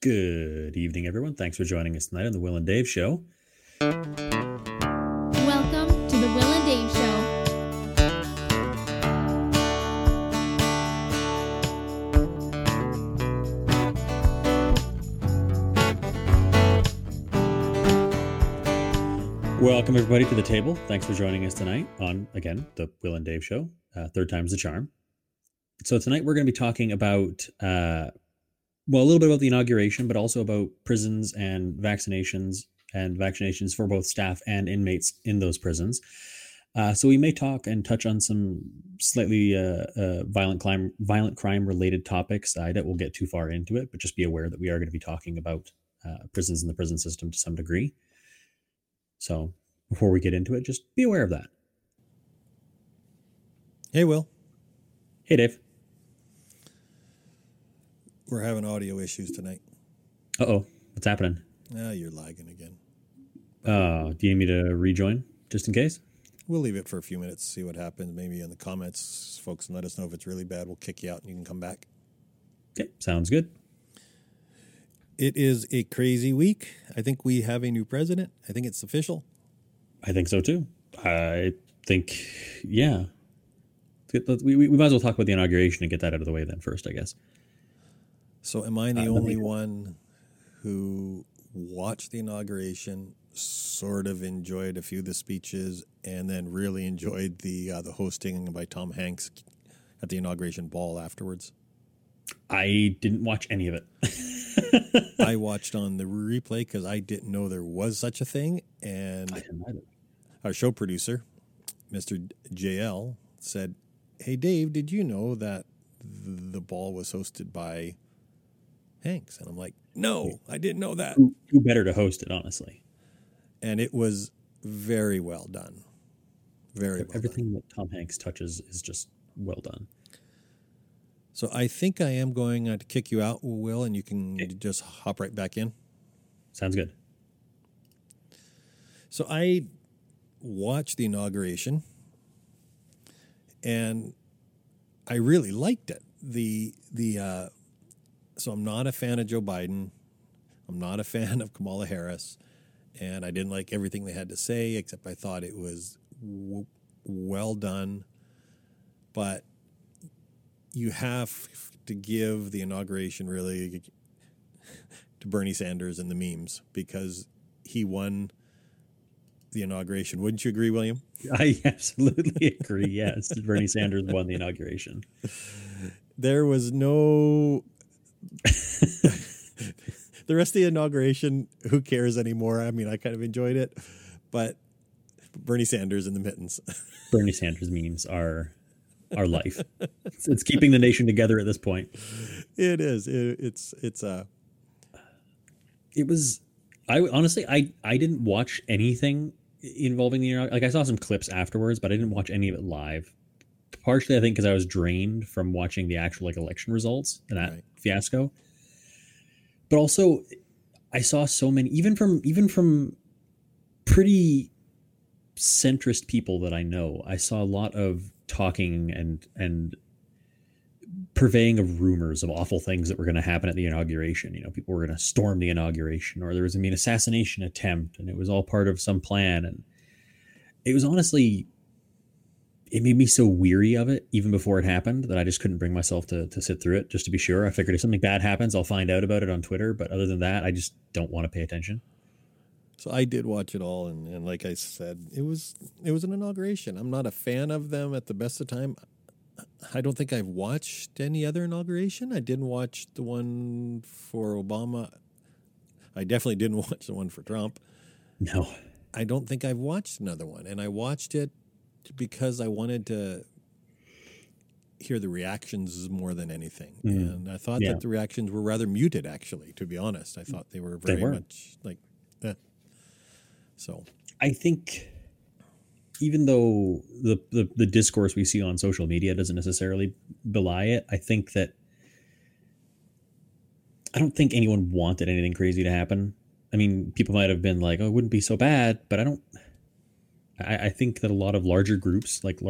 Good evening, everyone. Thanks for joining us tonight on the Will and Dave Show. Welcome to the Will and Dave Show. Welcome, everybody, to the table. Thanks for joining us tonight on, again, the Will and Dave Show. Third time's the charm. So tonight we're going to be talking about, a little bit about the inauguration, but also about prisons and vaccinations for both staff and inmates in those prisons. So we may talk and touch on some slightly violent crime related topics. I doubt we'll get too far into it, but just be aware that we are going to be talking about prisons and the prison system to some degree. So before we get into it, just be aware of that. Hey, Will. Hey, Dave. We're having audio issues tonight. Uh-oh. What's happening? You're lagging again. Do you need me to rejoin just in case? We'll leave it for a few minutes, see what happens. Maybe in the comments, folks can let us know if it's really bad. We'll kick you out and you can come back. Okay, sounds good. It is a crazy week. I think we have a new president. I think it's official. I think so, too. I think, yeah. We might as well talk about the inauguration and get that out of the way then first, I guess. So am I the only one who watched the inauguration, sort of enjoyed a few of the speeches, and then really enjoyed the hosting by Tom Hanks at the inauguration ball afterwards? I didn't watch any of it. I watched on the replay because I didn't know there was such a thing. And I didn't either. Our show producer, Mr. JL, said, "Hey, Dave, did you know that the ball was hosted by Hanks?" And I'm like, no, I didn't know that. Who better to host it, honestly? And it was very well done. Very well Everything done. that Tom Hanks touches is just well done. So I think I am going to kick you out, Will, and you can just hop right back in. Sounds good. So I watched the inauguration, and I really liked it. So I'm not a fan of Joe Biden. I'm not a fan of Kamala Harris. And I didn't like everything they had to say, except I thought it was well done. But you have to give the inauguration really to Bernie Sanders and the memes, because he won the inauguration. Wouldn't you agree, William? I absolutely agree. Yes, Bernie Sanders won the inauguration. There was no... The rest of the inauguration, who cares anymore? I mean, I kind of enjoyed it, but Bernie Sanders and the mittens. Bernie Sanders memes are our life. It's keeping the nation together at this point. It is. It was. I honestly, I didn't watch anything involving the inauguration. Like, I saw some clips afterwards, but I didn't watch any of it live. Partially, I think, because I was drained from watching the actual election results and that fiasco. But also, I saw so many, even from pretty centrist people that I know, I saw a lot of talking and purveying of rumors of awful things that were going to happen at the inauguration. You know, people were going to storm the inauguration, or there was going to be an assassination attempt, and it was all part of some plan. And it was honestly, it made me so weary of it even before it happened that I just couldn't bring myself to sit through it just to be sure. I figured if something bad happens, I'll find out about it on Twitter. But other than that, I just don't want to pay attention. So I did watch it all. And like I said, it was an inauguration. I'm not a fan of them at the best of time. I don't think I've watched any other inauguration. I didn't watch the one for Obama. I definitely didn't watch the one for Trump. No. I don't think I've watched another one. And I watched it because I wanted to hear the reactions more than anything. And I thought that the reactions were rather muted, actually, to be honest. I thought they were very much like that. So I think even though the discourse we see on social media doesn't necessarily belie it, I think that I don't think anyone wanted anything crazy to happen. I mean, people might have been like, oh, it wouldn't be so bad, but I think that a lot of larger groups, like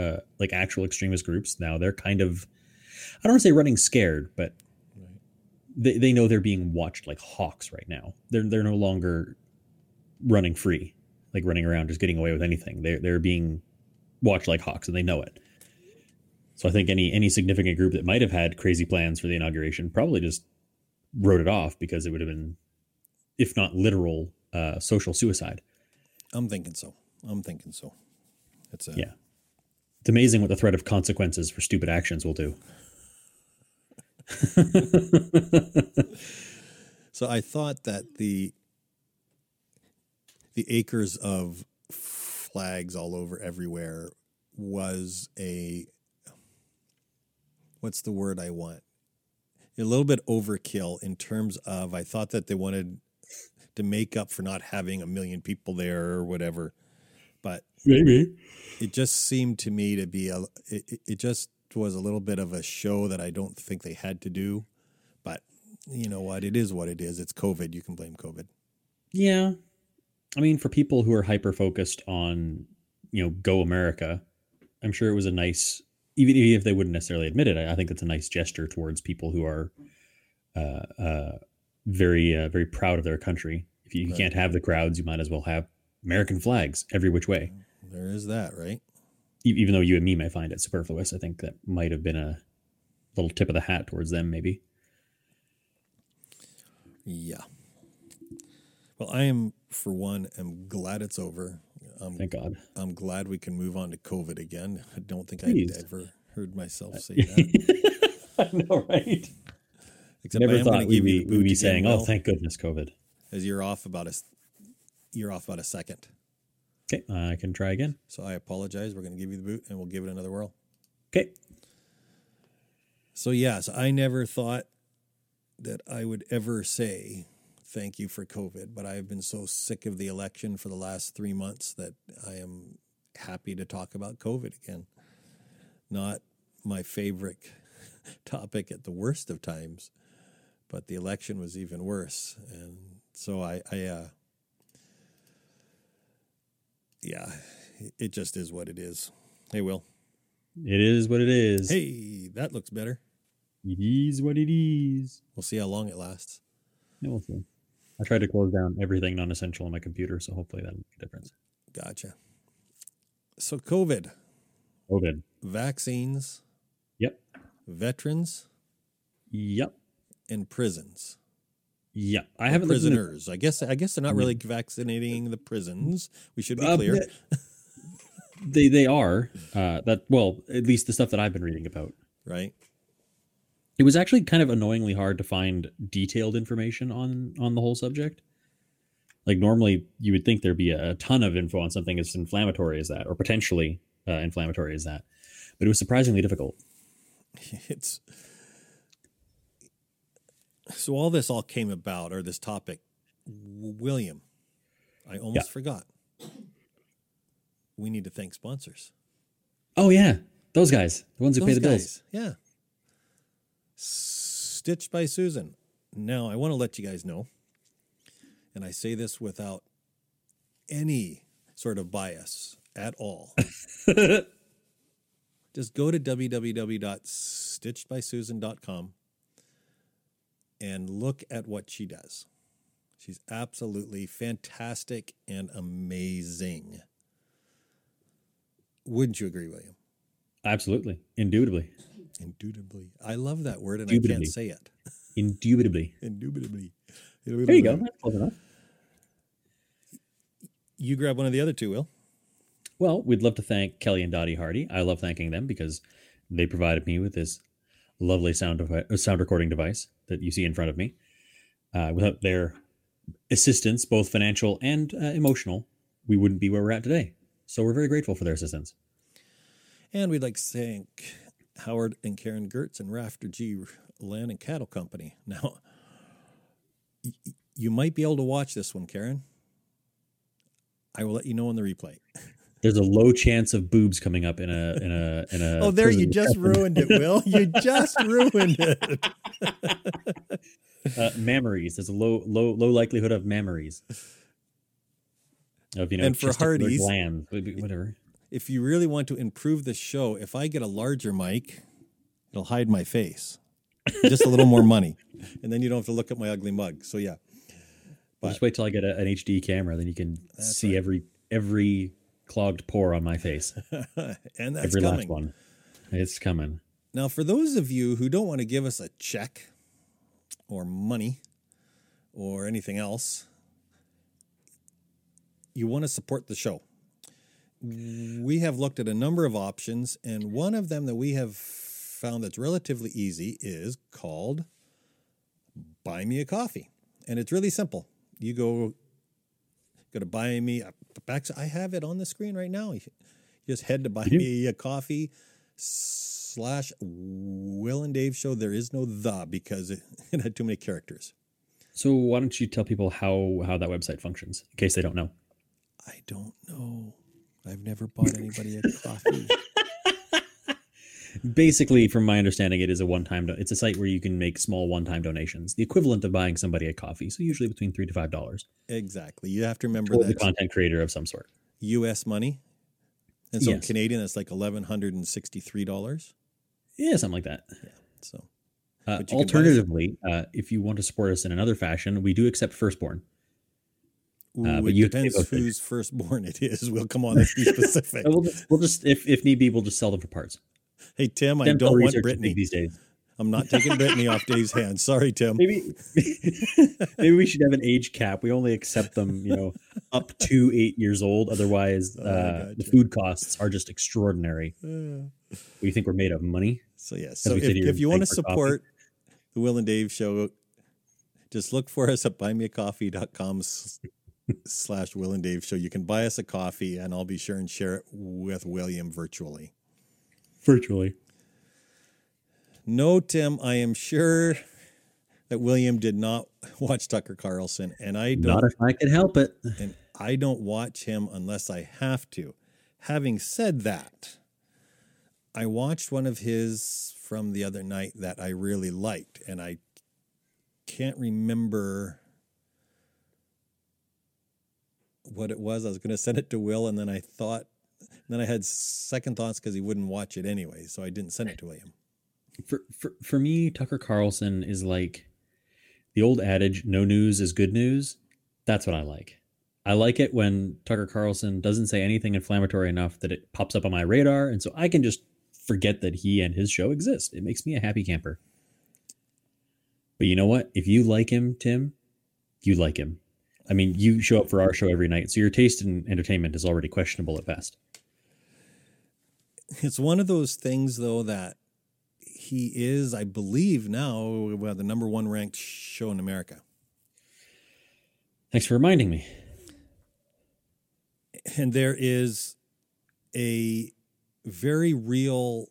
actual extremist groups now, they're kind of, I don't want to say running scared, but they know they're being watched like hawks right now. They're no longer running free, like running around just getting away with anything. They're being watched like hawks, and they know it. So I think any significant group that might have had crazy plans for the inauguration probably just wrote it off because it would have been, if not literal, social suicide. I'm thinking so. It's Yeah. It's amazing what the threat of consequences for stupid actions will do. So I thought that the acres of flags all over everywhere was what's the word I want? A little bit overkill in terms of, I thought that they wanted to make up for not having 1 million people there or whatever. But maybe it just seemed to me to be it just was a little bit of a show that I don't think they had to do. But you know what? It is what it is. It's COVID. You can blame COVID. Yeah. I mean, for people who are hyper focused on, Go America, I'm sure it was a nice, even if they wouldn't necessarily admit it, I think it's a nice gesture towards people who are very proud of their country. If you can't have the crowds, you might as well have American flags every which way. There is that, right? Even though you and me may find it superfluous, I think that might have been a little tip of the hat towards them, maybe. Yeah. Well, I am, for one, am glad it's over. Thank God. I'm glad we can move on to COVID again. I don't think Please. I've ever heard myself say that. I know, right? Except Never I am thought going to we'd give you the boot be again, saying, Will, "Oh, thank goodness, COVID." as you're off about a second. Okay, I can try again. So I apologize. We're going to give you the boot, and we'll give it another whirl. Okay. So yes, I never thought that I would ever say thank you for COVID, but I have been so sick of the election for the last 3 months that I am happy to talk about COVID again. Not my favorite topic at the worst of times, but the election was even worse. And so yeah, it just is what it is. Hey, Will. It is what it is. Hey, that looks better. It is what it is. We'll see how long it lasts. Yeah, we'll see. I tried to close down everything non-essential on my computer, so hopefully that'll make a difference. Gotcha. So COVID. Vaccines. Yep. Veterans. Yep. And prisons. Yep. I haven't prisoners. I guess they're not really vaccinating the prisons. We should be clear. They are. At least the stuff that I've been reading about. Right. It was actually kind of annoyingly hard to find detailed information on the whole subject. Like normally you would think there'd be a ton of info on something as inflammatory as that, or potentially inflammatory as that, but it was surprisingly difficult. So all this came about, or this topic, William, I almost forgot. We need to thank sponsors. Oh yeah. Those guys, the ones who pay the bills. Yeah. Stitched by Susan. Now, I want to let you guys know, and I say this without any sort of bias at all. Just go to www.stitchedbysusan.com and look at what she does. She's absolutely fantastic and amazing. Wouldn't you agree, William? Absolutely. Indubitably. I love that word, and I can't say it. Indubitably. There you go. That's close enough. You grab one of the other two, Will. Well, we'd love to thank Kelly and Dottie Hardy. I love thanking them because they provided me with this lovely sound recording device that you see in front of me. Without their assistance, both financial and emotional, we wouldn't be where we're at today. So we're very grateful for their assistance. And we'd like to thank Howard and Karen Gertz and Rafter G Land and Cattle Company. Now, you might be able to watch this one, Karen. I will let you know on the replay. There's a low chance of boobs coming up in a. Oh, there you just ruined it, Will. You just ruined it. Mammaries. There's a low likelihood of mammaries. And for Hardy's, glands, whatever. If you really want to improve the show, if I get a larger mic, it'll hide my face. just a little more money, and then you don't have to look at my ugly mug. So yeah, Well, just wait till I get an HD camera, then you can see right. every clogged pore on my face. And that's Every coming. last one. It's coming. Now, for those of you who don't want to give us a check or money or anything else, you want to support the show. We have looked at a number of options, and one of them that we have found that's relatively easy is called Buy Me a Coffee. And it's really simple. You go to Buy Me. I have it on the screen right now. You just head to Buy Me a Coffee / Will and Dave Show. There is no the because it had too many characters. So why don't you tell people how that website functions in case they don't know? I don't know. I've never bought anybody a coffee. Basically, from my understanding, it is it's a site where you can make small one-time donations, the equivalent of buying somebody a coffee. So usually between $3 to $5. Exactly. You have to remember For that the content creator of some sort. U.S. money. And so in Yes. Canadian, that's like $1,163. Yeah, something like that. Yeah. So but you can buy alternatively, if you want to support us in another fashion, we do accept firstborn. Ooh, but it you depends have to- whose firstborn it is. We'll come on and be specific. We'll just if need be, we'll just sell them for parts. Hey, Tim, I Dental don't want research is Brittany. big these days. I'm not taking Brittany off Dave's hands. Sorry, Tim. Maybe we should have an age cap. We only accept them, up to 8 years old. Otherwise, the food costs are just extraordinary. We think we're made of money. So yeah. So we sit here if you want to and beg for support the Will and Dave Show, just look for us at buymeacoffee.com / Will and Dave Show. You can buy us a coffee, and I'll be sure and share it with William virtually. Virtually. No, Tim, I am sure that William did not watch Tucker Carlson, and I don't. Not if I could help it. And I don't watch him unless I have to. Having said that, I watched one of his from the other night that I really liked, and I can't remember what it was. I was going to send it to Will, and then I had second thoughts because he wouldn't watch it anyway, so I didn't send it to William. For me, Tucker Carlson is like the old adage, no news is good news. That's what I like. I like it when Tucker Carlson doesn't say anything inflammatory enough that it pops up on my radar, and so I can just forget that he and his show exist. It makes me a happy camper. But you know what? If you like him, Tim, you like him. I mean, you show up for our show every night, so your taste in entertainment is already questionable at best. It's one of those things, though, that he is, I believe now, the number one ranked show in America. Thanks for reminding me. And there is a very real,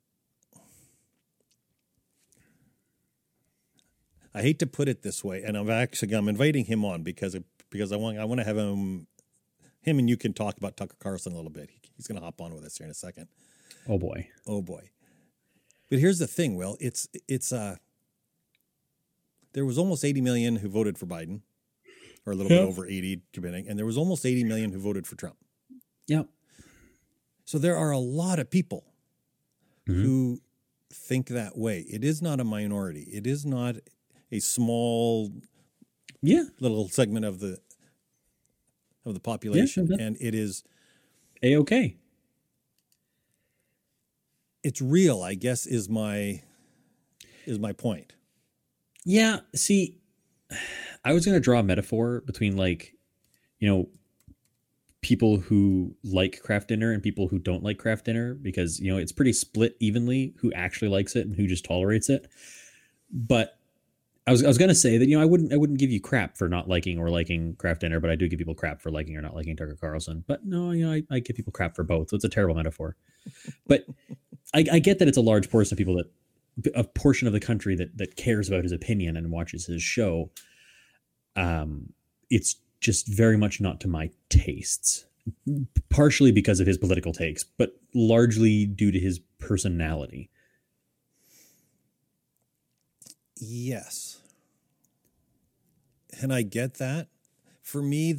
I hate to put it this way, and I'm inviting him on because I want to have him and you can talk about Tucker Carlson a little bit. He's going to hop on with us here in a second. Oh boy. But here's the thing, Will. There was almost 80 million who voted for Biden, or a little bit over 80, depending, and there was almost 80 million who voted for Trump. Yep. So there are a lot of people who think that way. It is not a minority. It is not a small little segment of the population, and it is A-okay. It's real, I guess, is my point. Yeah, see, I was going to draw a metaphor between people who like craft dinner and people who don't like craft dinner, because, it's pretty split evenly who actually likes it and who just tolerates it. But I was going to say that, I wouldn't give you crap for not liking or liking craft dinner, but I do give people crap for liking or not liking Tucker Carlson. But no, I give people crap for both. So it's a terrible metaphor. But I get that it's a large portion of people a portion of the country that cares about his opinion and watches his show. It's just very much not to my tastes, partially because of his political takes, but largely due to his personality. Yes. And I get that. For me,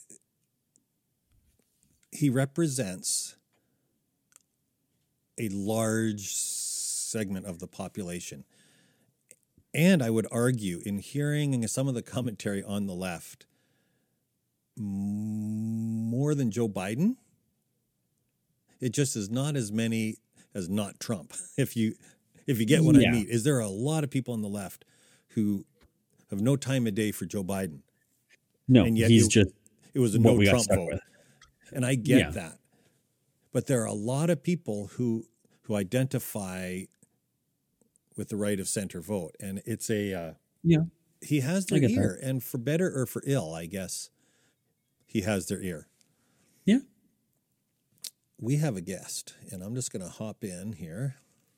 he represents a large segment of the population. And I would argue, in hearing some of the commentary on the left, more than Joe Biden, it just is not as many as not Trump. If you get what I mean, is there a lot of people on the left who have no time of day for Joe Biden? No, and yet it was a no Trump vote. With. And I get that. But there are a lot of people who identify with the right of center vote. And it's a he has their ear. That. And for better or for ill, I guess, he has their ear. Yeah. We have a guest, and I'm just going to hop in here.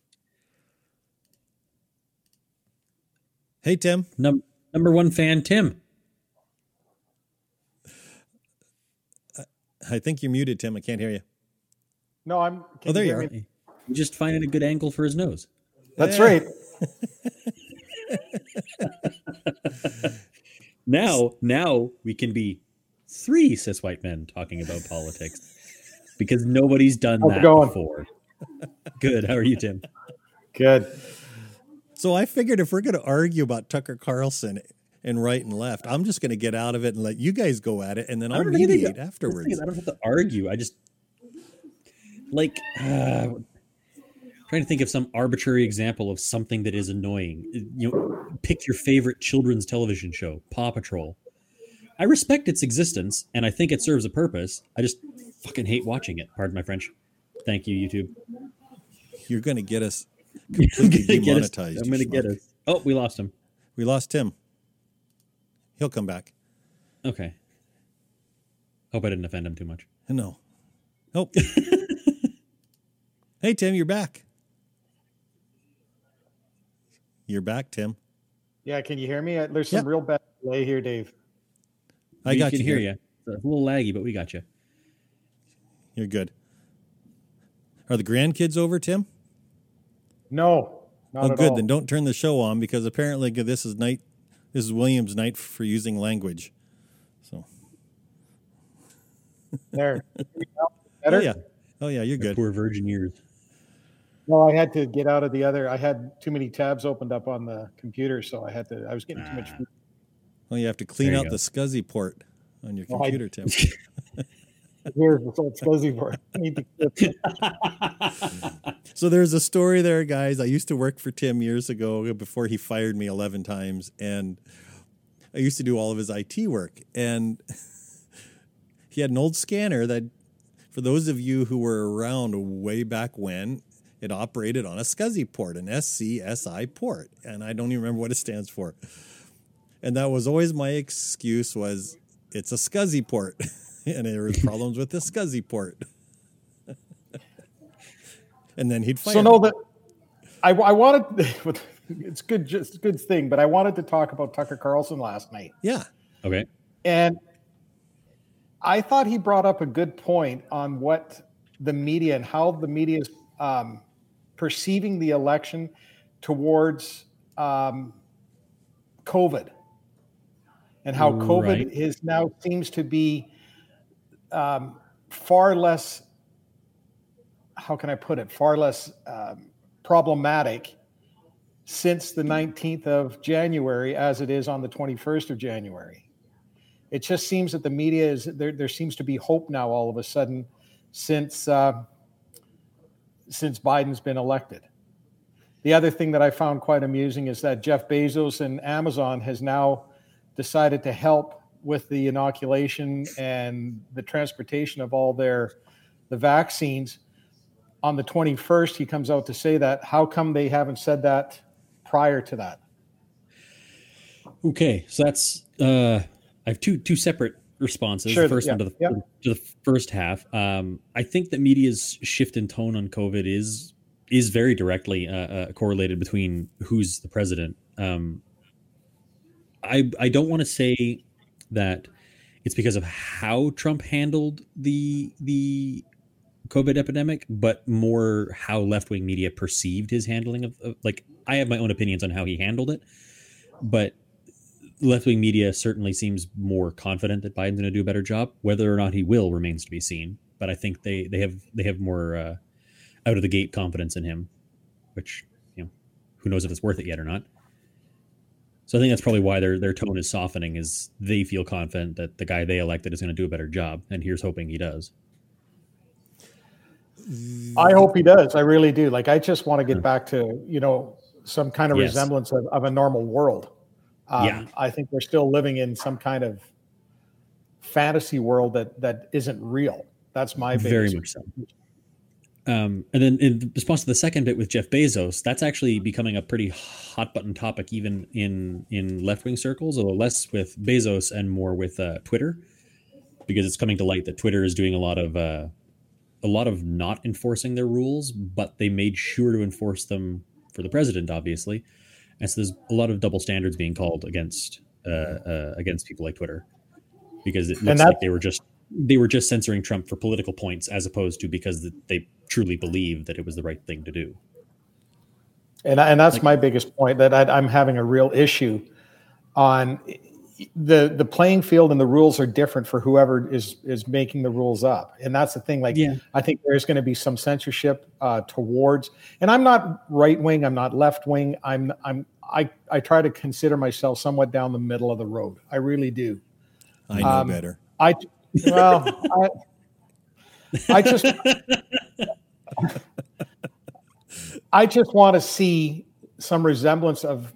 Hey, Tim. Number one fan, Tim. I think you're muted, Tim. I can't hear you. No, I'm. There you are. You just finding a good angle for his nose. That's right. Now we can be 3 cis white men talking about politics because nobody's done that before. Good. How are you, Tim? Good. So I figured if we're going to argue about Tucker Carlson and right and left, I'm just going to get out of it and let you guys go at it, and then I'll mediate afterwards. I don't have to argue. I just trying to think of some arbitrary example of something that is annoying. Pick your favorite children's television show, Paw Patrol. I respect its existence, and I think it serves a purpose. I just fucking hate watching it. Pardon my French. Thank you, YouTube. You're going to get us completely demonetized. I'm going to get us. Oh, we lost him. We lost Tim. He'll come back. Okay. Hope I didn't offend him too much. No. Nope. Hey, Tim, you're back. You're back, Tim. Yeah, can you hear me? There's some real bad delay here, Dave. I got you. Can hear you. It's a little laggy, but we got you. You're good. Are the grandkids over, Tim? No, not at all. Good. Then don't turn the show on because apparently this is William's night for using language. So there. Better? Oh yeah, you're good. Poor virgin ears. No, I had to get out of the other. I had too many tabs opened up on the computer, so I was getting too much. Well, you have to clean out the SCSI port on your computer, Tim. Here's the old SCSI port. So there's a story there, guys. I used to work for Tim years ago before he fired me 11 times, and I used to do all of his IT work. And he had an old scanner that, for those of you who were around way back when, it operated on a SCSI port, an SCSI port. And I don't even remember what it stands for. And that was always my excuse was, it's a SCSI port. And there was problems with the SCSI port. And then he'd fire me. That I wanted, it's good, just a good thing, but I wanted to talk about Tucker Carlson last night. Yeah. Okay. And I thought he brought up a good point on what the media and how the media is perceiving the election towards COVID, and how COVID is now seems to be far less, how can I put it, far less problematic since the 19th of January as it is on the 21st of January. It just seems that the media is there seems to be hope now all of a sudden since Biden's been elected. The other thing that I found quite amusing is that Jeff Bezos and Amazon has now decided to help with the inoculation and the transportation of all the vaccines. On the 21st, he comes out to say that. How come they haven't said that prior to that? Okay, so that's I have two separate responses. Sure, the first one to the first half. I think that media's shift in tone on COVID is very directly correlated between who's the president. I don't want to say that it's because of how Trump handled the COVID epidemic, but more how left-wing media perceived his handling of like, I have my own opinions on how he handled it, but left-wing media certainly seems more confident that Biden's going to do a better job. Whether or not he will remains to be seen, but I think they have more out of the gate confidence in him, which, who knows if it's worth it yet or not. So I think that's probably why their tone is softening. Is they feel confident that the guy they elected is going to do a better job, and here's hoping he does. I hope he does. I really do. Like, I just want to get back to, some kind of resemblance of a normal world. I think we're still living in some kind of fantasy world that isn't real. That's my biggest. Very much so. And then in response to the second bit with Jeff Bezos, that's actually becoming a pretty hot button topic, even in left wing circles, although less with Bezos and more with Twitter, because it's coming to light that Twitter is doing a lot of not enforcing their rules, but they made sure to enforce them for the president, obviously. And so there's a lot of double standards being called against people like Twitter, because it looks like they were just censoring Trump for political points, as opposed to because they truly believe that it was the right thing to do. And that's my biggest point, that I'm having a real issue on the playing field, and the rules are different for whoever is making the rules up. And that's the thing. I think there's going to be some censorship towards, and I'm not right wing, I'm not left wing. I try to consider myself somewhat down the middle of the road. I really do. I know better. I just want to see some resemblance of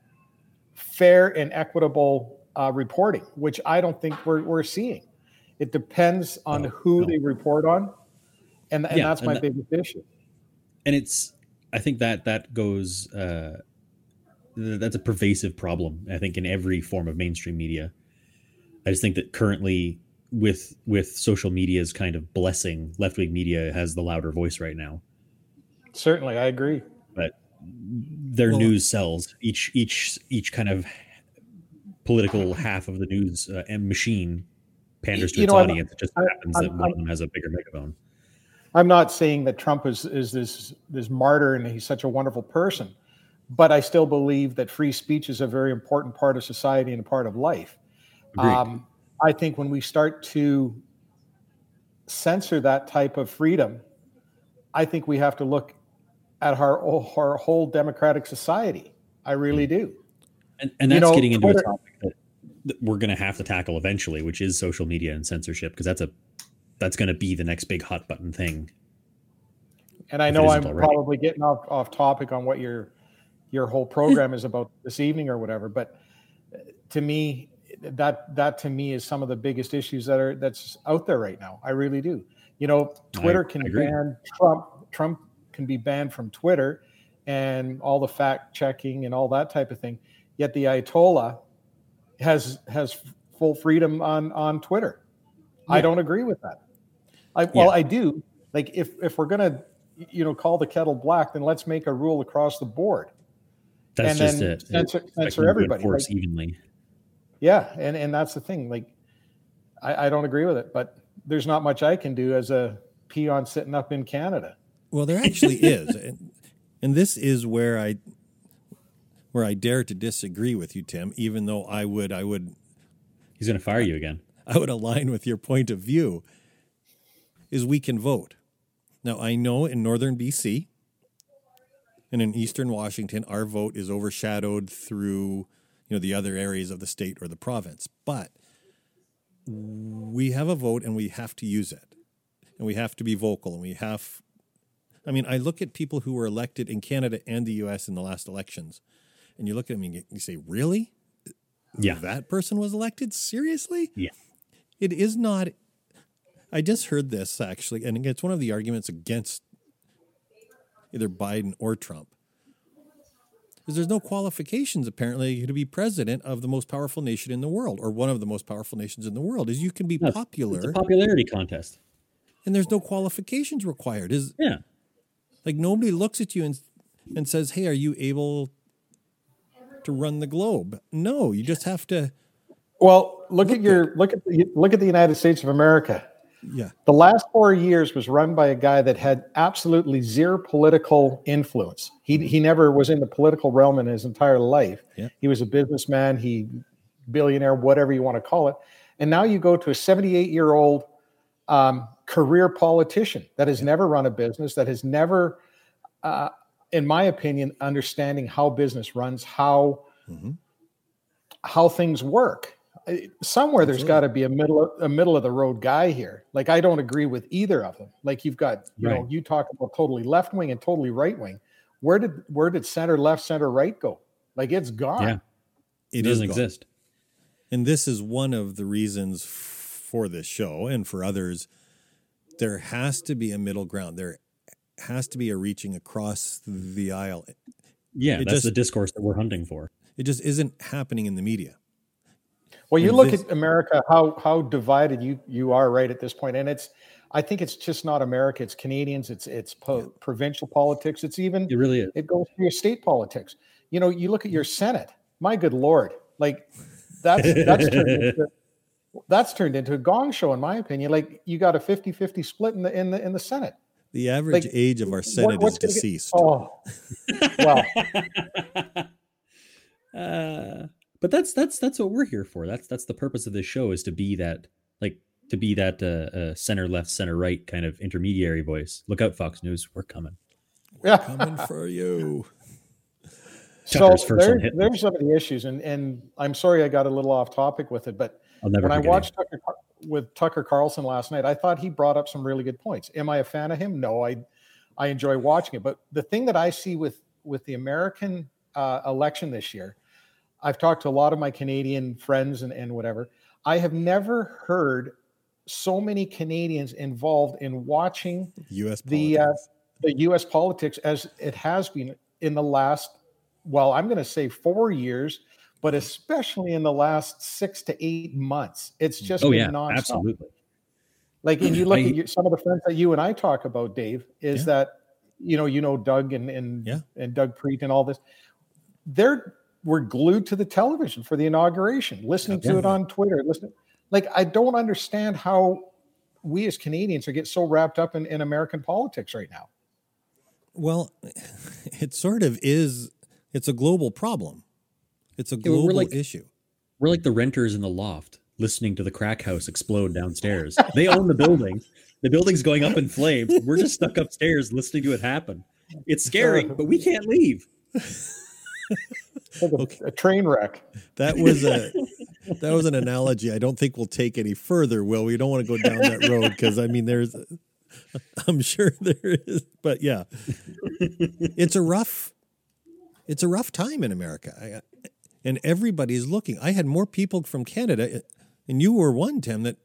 fair and equitable reporting, which I don't think we're seeing. It depends on who they report on, and that's my biggest issue. And I think that goes. That's a pervasive problem, I think, in every form of mainstream media. I just think that currently, with social media's kind of blessing, left-wing media has the louder voice right now. Certainly, I agree. But their news sells. Each kind of political half of the news machine panders to its audience. It just happens that one of them has a bigger megaphone. I'm not saying that Trump is this martyr and he's such a wonderful person, but I still believe that free speech is a very important part of society and a part of life. I think when we start to censor that type of freedom, I think we have to look at our whole democratic society. I really do. And that's getting into a topic that we're going to have to tackle eventually, which is social media and censorship, because that's going to be the next big hot button thing. And I know I'm probably getting off topic on what your whole program is about this evening or whatever, but to me, that to me is some of the biggest issues that's out there right now. I really do. Twitter can ban Trump. Trump can be banned from Twitter and all the fact checking and all that type of thing. Yet the Ayatollah has full freedom on Twitter. Yeah. I don't agree with that. I do. Like, if we're gonna, call the kettle black, then let's make a rule across the board. That's and just then it. Censor everybody. Evenly. Yeah, and that's the thing. Like, I don't agree with it, but there's not much I can do as a peon sitting up in Canada. Well, there actually is, and this is where I dare to disagree with you, Tim. Even though I would. He's going to fire you again. I would align with your point of view. Is we can vote. Now, I know in northern BC and in eastern Washington, our vote is overshadowed through the other areas of the state or the province. But we have a vote and we have to use it. And we have to be vocal. And I look at people who were elected in Canada and the U.S. in the last elections, and you look at them and you say, really? Yeah. That person was elected? Seriously? Yeah. It is not. I just heard this, actually, and it's one of the arguments against either Biden or Trump. Because there's no qualifications, apparently, to be president of the most powerful nation in the world, or one of the most powerful nations in the world. Is you can be popular. It's a popularity contest. And there's no qualifications required. Yeah. Like, nobody looks at you and says, hey, are you able to run the globe? No, you just have to. Well, look at the United States of America. Yeah. The last 4 years was run by a guy that had absolutely zero political influence. He never was in the political realm in his entire life. Yeah. He was a businessman, billionaire, whatever you want to call it. And now you go to a 78-year-old career politician that has never run a business, that has never, in my opinion, understanding how business runs, how how things work. Somewhere there's got to be a middle of the road guy here. Like, I don't agree with either of them. Like, you've got, you talk about totally left wing and totally right wing. Where did center left, center right go? Like, it's gone. Yeah. It doesn't exist. And this is one of the reasons for this show and for others. There has to be a middle ground. There has to be a reaching across the aisle. Yeah, that's the discourse that we're hunting for. It just isn't happening in the media. Well, you look at America, how divided you are right at this point, and I think it's just not America. It's Canadians. It's provincial politics. It really is. It goes to your state politics. You look at your Senate. My good Lord, like that's turned into a gong show, in my opinion. Like, you got a 50-50 split in the Senate. The average age of our Senate is deceased. Well. But that's what we're here for. That's the purpose of this show, is to be that center left, center right kind of intermediary voice. Look out, Fox News, we're coming. We're coming for you. So there's some of the issues, and I'm sorry I got a little off topic with it, but when I watched Tucker Carlson last night, I thought he brought up some really good points. Am I a fan of him? No, I enjoy watching it. But the thing that I see with the American election this year, I've talked to a lot of my Canadian friends and whatever. I have never heard so many Canadians involved in watching the U.S. politics as it has been in the last, well, I'm going to say 4 years, but especially in the last 6 to 8 months. It's just been nonstop. Absolutely. Like, and you look at some of the friends that you and I talk about, Dave, is that, Doug and Doug Preet and all this. We're glued to the television for the inauguration, listening to it on Twitter. Like, I don't understand how we as Canadians get so wrapped up in American politics right now. Well, it sort of is. It's a global problem. It's a global issue. We're like the renters in the loft listening to the crack house explode downstairs. They own the building. The building's going up in flames. We're just stuck upstairs listening to it happen. It's scary, but we can't leave. A train wreck. That was an analogy I don't think we'll take any further, Will. We don't want to go down that road because, I'm sure there is. But yeah, it's a rough time in America. And everybody's looking. I had more people from Canada, and you were one, Tim, that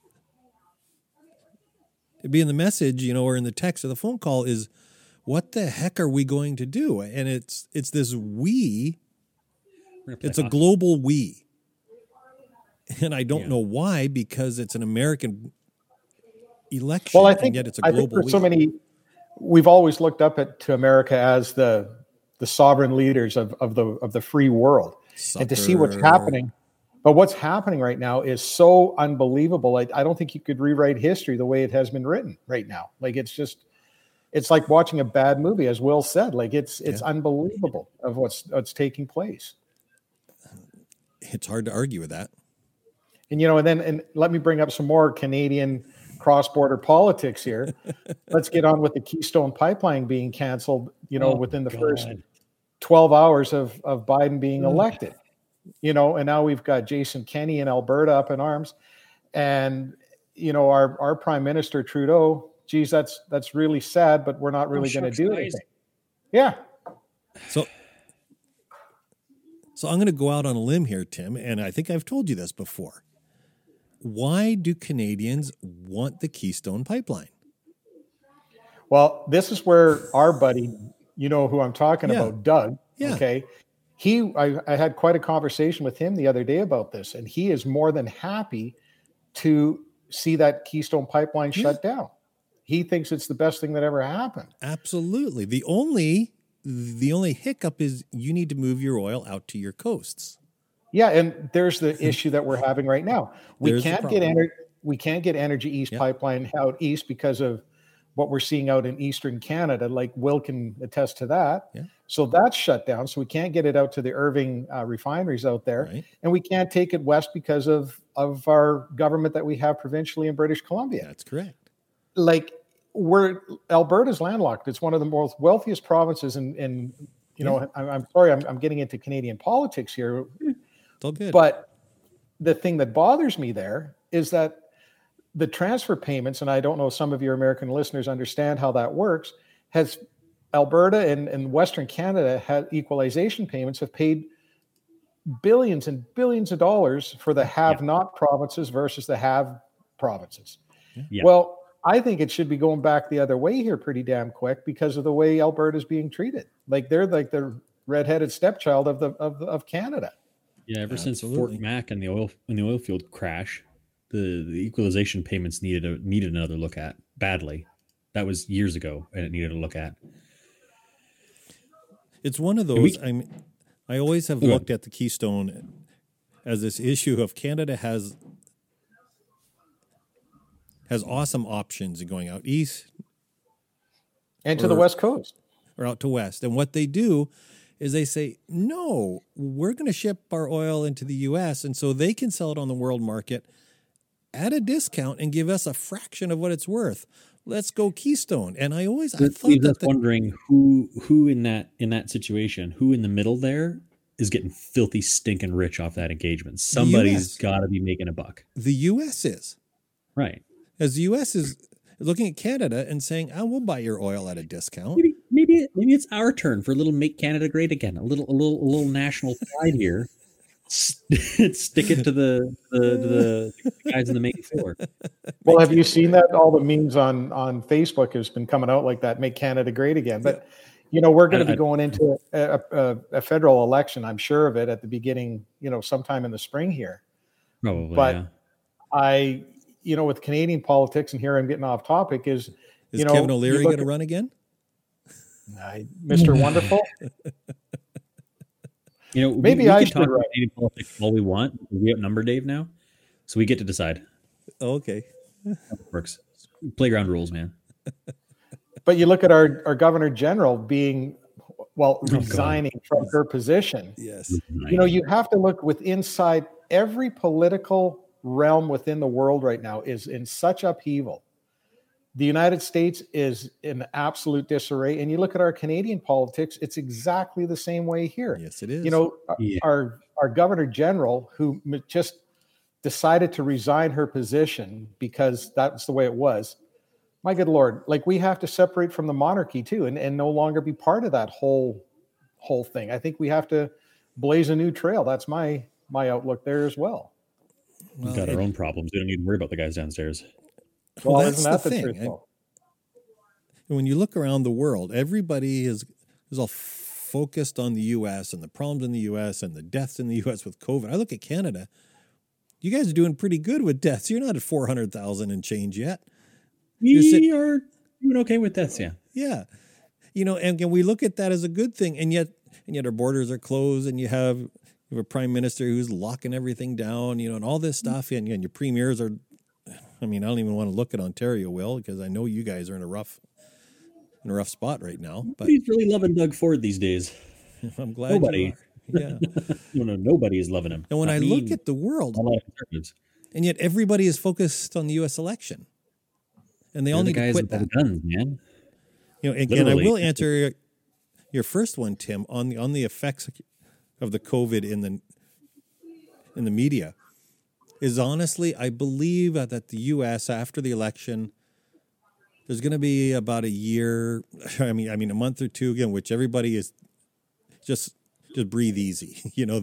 it'd be in the message, or in the text or the phone call is, what the heck are we going to do? And it's this we. It's a global we. And I don't know why, because it's an American election. Well, I think, and yet it's a global we. So many, we've always looked up to America as the sovereign leaders of the free world. And to see what's happening. But what's happening right now is so unbelievable. I don't think you could rewrite history the way it has been written right now. Like, it's like watching a bad movie, as Will said. Like, it's unbelievable of what's taking place. It's hard to argue with that. And and let me bring up some more Canadian cross-border politics here. Let's get on with the Keystone Pipeline being canceled, within the first 12 hours of Biden being elected. And now we've got Jason Kenney in Alberta up in arms. And, our Prime Minister Trudeau, geez, that's really sad, but we're not really going to do anything. Yeah. So I'm going to go out on a limb here, Tim, and I think I've told you this before. Why do Canadians want the Keystone Pipeline? Well, this is where our buddy, who I'm talking about, Doug, okay, I had quite a conversation with him the other day about this, and he is more than happy to see that Keystone Pipeline shut down. He thinks it's the best thing that ever happened. Absolutely. The only hiccup is you need to move your oil out to your coasts. Yeah, and there's the issue that we're having right now. We can't get Energy East pipeline out east because of what we're seeing out in Eastern Canada. Like, Will can attest to that. Yeah. So that's shut down. So we can't get it out to the Irving refineries out there, right. And we can't take it west because of our government that we have provincially in British Columbia. That's correct. Like, Alberta's landlocked. It's one of the most wealthiest provinces. I'm sorry, I'm getting into Canadian politics here, It's all good. But the thing that bothers me there is that the transfer payments, and I don't know if some of your American listeners understand how that works, has Alberta and Western Canada had equalization payments have paid billions and billions of dollars for the have-not provinces versus the have provinces. Yeah. Well, I think it should be going back the other way here pretty damn quick because of the way Alberta is being treated. Like they're like the redheaded stepchild of Canada. Yeah, ever since Absolutely. Fort Mac and the oil field crash, the equalization payments needed another look at badly. That was years ago, and it needed a look at. It's one of those. I always have looked at the Keystone as this issue of Canada has awesome options in going out east And to the West Coast. or out to west, and what they do is they say, no, we're going to ship our oil into the U.S. and so they can sell it on the world market at a discount and give us a fraction of what it's worth. Let's go Keystone. And I thought Leaves us that wondering who in that situation, who in the middle there is getting filthy stinking rich off that engagement. Somebody's got to be making a buck. the U.S. is. Right. As the U.S. is looking at Canada and saying, "I will buy your oil at a discount." Maybe it's our turn for a little make Canada great again. A little national pride here. Stick it to the guys in the main floor. Well, have you seen that? All the memes on Facebook has been coming out like that, make Canada great again. But, we're going to be going into a federal election. I'm sure of it at the beginning, sometime in the spring here. Probably, But with Canadian politics, and here I'm getting off topic, is Kevin O'Leary going to run again? Mr. Wonderful. Maybe we I can should talk write. about Canadian politics all we want. We outnumber Dave now, so we get to decide. Oh, okay. How it works. Playground rules, man. But you look at our Governor General being, resigning from her position. Yes. You have to look inside every political realm within the world right now is in such upheaval. The United States is in absolute disarray. And you look at our Canadian politics, it's exactly the same way here. Yes, it is. Our Governor General, who just decided to resign her position because that's the way it was. My good Lord, we have to separate from the monarchy too, and no longer be part of that whole thing. I think we have to blaze a new trail. That's my outlook there as well. We've got our own problems. We don't need to worry about the guys downstairs. Well, that's isn't that the the thing. truth? When you look around the world, everybody is all focused on the U.S. and the problems in the U.S. and the deaths in the U.S. with COVID. I look at Canada. You guys are doing pretty good with deaths. You're not at 400,000 and change yet. We are doing okay with deaths, yeah. Yeah. And we look at that as a good thing. And yet our borders are closed and you have a prime minister who's locking everything down, and all this stuff. And your premiers are, I don't even want to look at Ontario, Will, because I know you guys are in a rough spot right now. But He's really loving Doug Ford these days. I'm glad Nobody. you are. Yeah. Nobody is loving him. And when I look at the world, a lot of conservatives. and yet everybody is focused on the U.S. election. And they all need to quit that. Guns, man. And I will answer your first one, Tim, on the effects of the COVID in the media. Is honestly, I believe that the U.S. after the election, there's going to be about a year. A month or two again, which everybody is just breathe easy.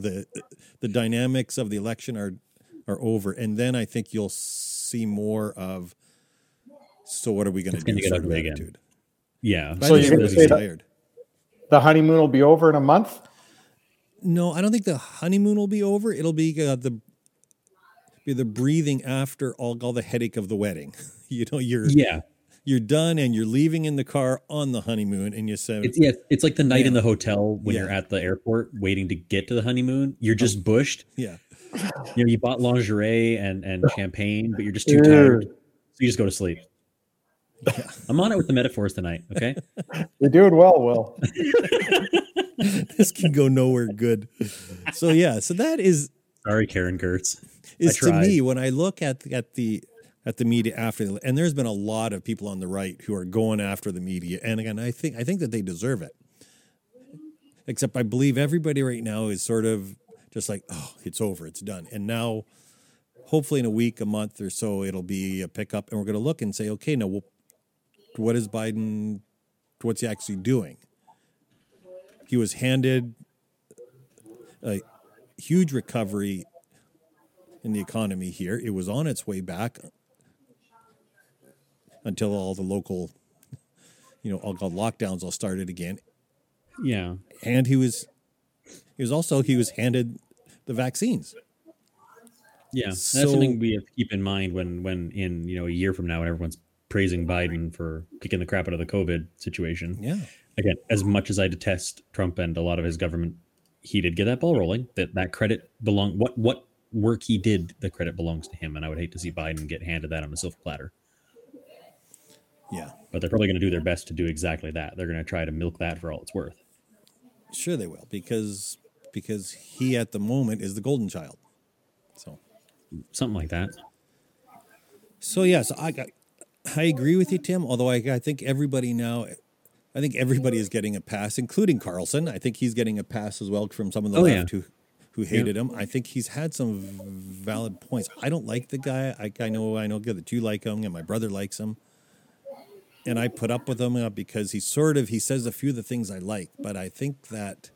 The dynamics of the election are over, and then I think you'll see more of. So what are we going to do? Get Sort of ugly attitude. again. Yeah. So you're going to say tired. The honeymoon will be over in a month? No, I don't think the honeymoon will be over. It'll be the breathing after all the headache of the wedding. You're done and you're leaving in the car on the honeymoon, and you say it's like the night in the hotel when you're at the airport waiting to get to the honeymoon. You're just bushed. Yeah. You bought lingerie and champagne, but you're just too tired, so you just go to sleep. Yeah. I'm on it with the metaphors tonight. Okay, you're doing well, Will. This can go nowhere good. So that is. Sorry, Karen Kurtz. Is to me when I look at the media after, and there's been a lot of people on the right who are going after the media, and again, I think that they deserve it. Except I believe everybody right now is sort of just like, oh, it's over, it's done. And now, hopefully in a week, a month or so, it'll be a pickup, and we're going to look and say, okay, now what is Biden, what's he actually doing? He was handed a huge recovery in the economy here. It was on its way back until all the local, all called lockdowns all started again. Yeah. And he was handed the vaccines. Yeah. That's So- something we have to keep in mind when in, a year from now, when everyone's praising Biden for kicking the crap out of the COVID situation. Yeah. Again, as much as I detest Trump and a lot of his government, he did get that ball rolling. That credit what work he did, the credit belongs to him. And I would hate to see Biden get handed that on a silver platter. Yeah. But they're probably going to do their best to do exactly that. They're going to try to milk that for all it's worth. Sure they will, because he at the moment is the golden child. So Something like that. So yes, I agree with you, Tim. Although I think everybody is getting a pass, including Carlson. I think he's getting a pass as well from some of the left who hated him. I think he's had some valid points. I don't like the guy. I know good that you like him, and my brother likes him, and I put up with him because he says a few of the things I like. But I think that.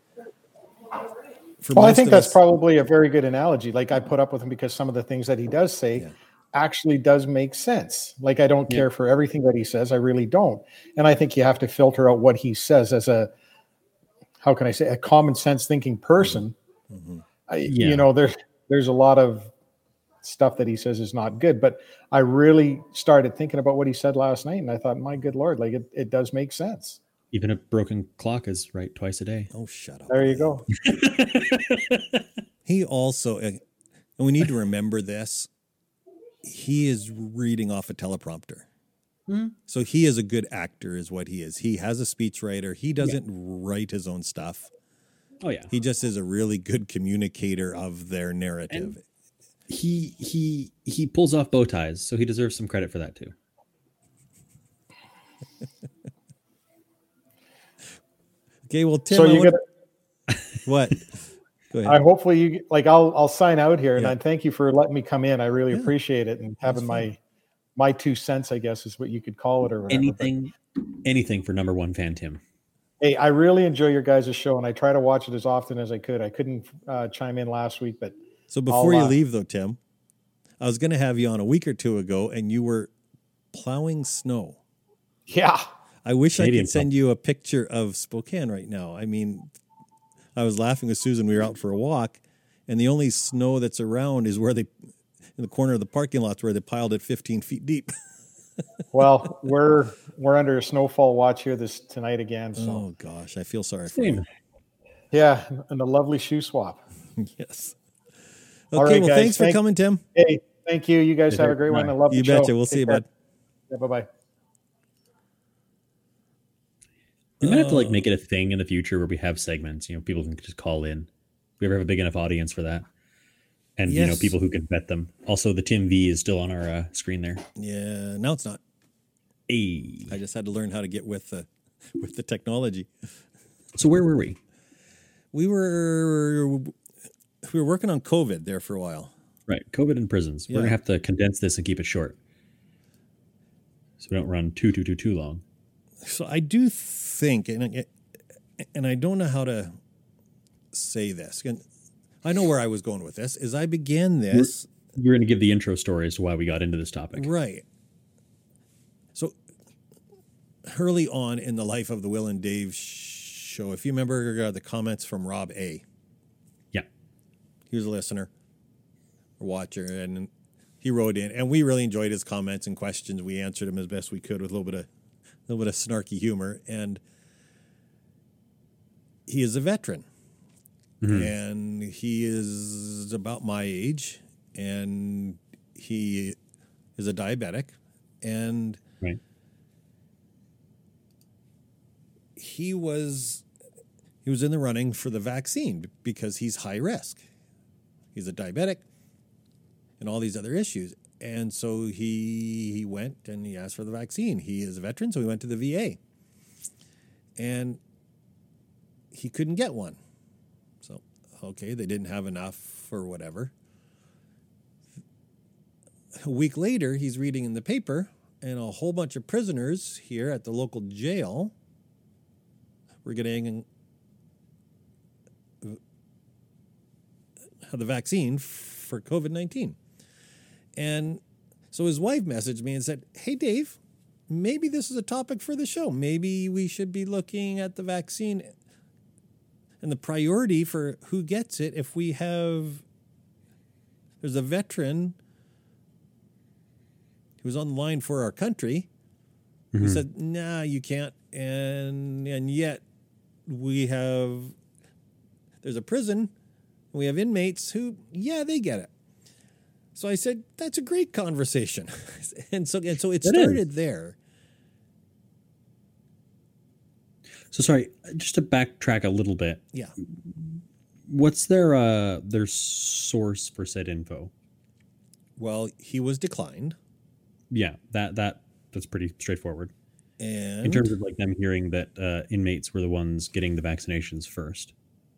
I think that's probably a very good analogy. Like, I put up with him because some of the things that he does say actually does make sense. Like, I don't care for everything that he says. I really don't. And I think you have to filter out what he says as a common sense thinking person. Mm-hmm. There's a lot of stuff that he says is not good, but I really started thinking about what he said last night. And I thought, my good Lord, like it does make sense. Even a broken clock is right twice a day. Oh, shut up. There you go. He also, and we need to remember this, he is reading off a teleprompter. Mm-hmm. So he is a good actor is what he is. He has a speechwriter. He doesn't write his own stuff. Oh, yeah. He just is a really good communicator of their narrative. And he pulls off bow ties, so he deserves some credit for that too. Okay, well, Tim, So you got what? Go ahead. I hopefully you like. I'll sign out here, and Yeah. I thank you for letting me come in. I really appreciate it, and having my 2 cents, I guess, is what you could call it, or whatever. Anything for number one fan Tim. Hey, I really enjoy your guys' show, and I try to watch it as often as I could. I couldn't chime in last week, but So before you leave, though, Tim, I was going to have you on a week or two ago, and you were plowing snow. yeah, I wish Canadian I could send you a picture of Spokane right now. I mean, I was laughing with Susan. We were out for a walk, and the only snow that's around is in the corner of the parking lots where they piled it 15 feet deep. well, we're under a snowfall watch here tonight again. So Oh, gosh. I feel sorry for you. Same. yeah, and a lovely shoe swap. Yes. Okay, All right, well, guys, thanks for coming, Tim. Hey, thank you. You guys have a great one. I love You the show. betcha. We'll see you, bud. Yeah, bye-bye. We might have to make it a thing in the future where we have segments. People can just call in. We ever have a big enough audience for that, and Yes. people who can vet them. Also, the Tim V is still on our screen there. Yeah, no, it's not. Hey. I just had to learn how to get with the technology. So where were we? We were working on COVID there for a while. Right, COVID and prisons. We're Yeah. gonna have to condense this and keep it short, so we don't run too long. So I do think, and I don't know how to say this. And I know where I was going with this. Is I began this You're going to give the intro story as to why we got into this topic. right. So early on in the life of the Will and Dave show, if you remember the comments from Rob A. Yeah. He was a listener, a watcher, and he wrote in, and we really enjoyed his comments and questions. We answered them as best we could with a little bit of snarky humor, and he is a veteran, and he is about my age, and he is a diabetic, and Right. he was in the running for the vaccine because he's high risk. He's a diabetic and all these other issues. And so he went and he asked for the vaccine. He is a veteran, so he went to the VA. And he couldn't get one. So Okay, they didn't have enough or whatever. A week later, he's reading in the paper, and a whole bunch of prisoners here at the local jail were getting the vaccine for COVID-19. And so his wife messaged me and said, "Hey, Dave, maybe this is a topic for the show. Maybe we should be looking at the vaccine and the priority for who gets it if we have, there's a veteran who's on the line for our country who said, nah, you can't. And yet we have, there's a prison, we have inmates who, yeah, they get it. So I said, that's a great conversation. and so it started there. So sorry, just to backtrack a little bit. Yeah. What's their source for said info? Well, he was declined. Yeah, that's pretty straightforward. And in terms of like them hearing that inmates were the ones getting the vaccinations first.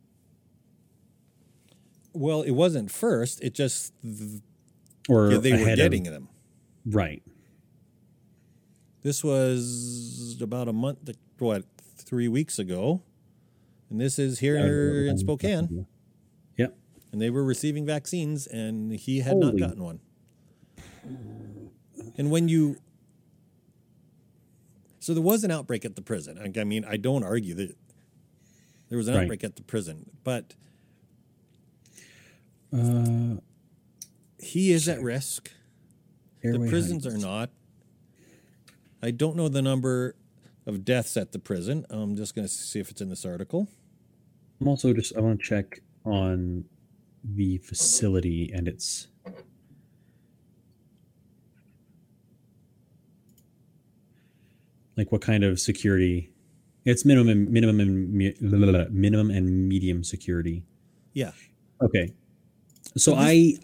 Well, it wasn't first. It just or they were getting them. Right. This was about a month, 3 weeks ago. And this is here in Spokane. Yep. And they were receiving vaccines, and he had not gotten one. And when you... So there was an outbreak at the prison. I mean, I don't argue that there was an outbreak at the prison, but he is at risk. The prisons are not. I don't know the number of deaths at the prison. I'm just going to see if it's in this article. I'm also I want to check on the facility and its... like what kind of security. It's minimum and medium security. Yeah. Okay. So I'm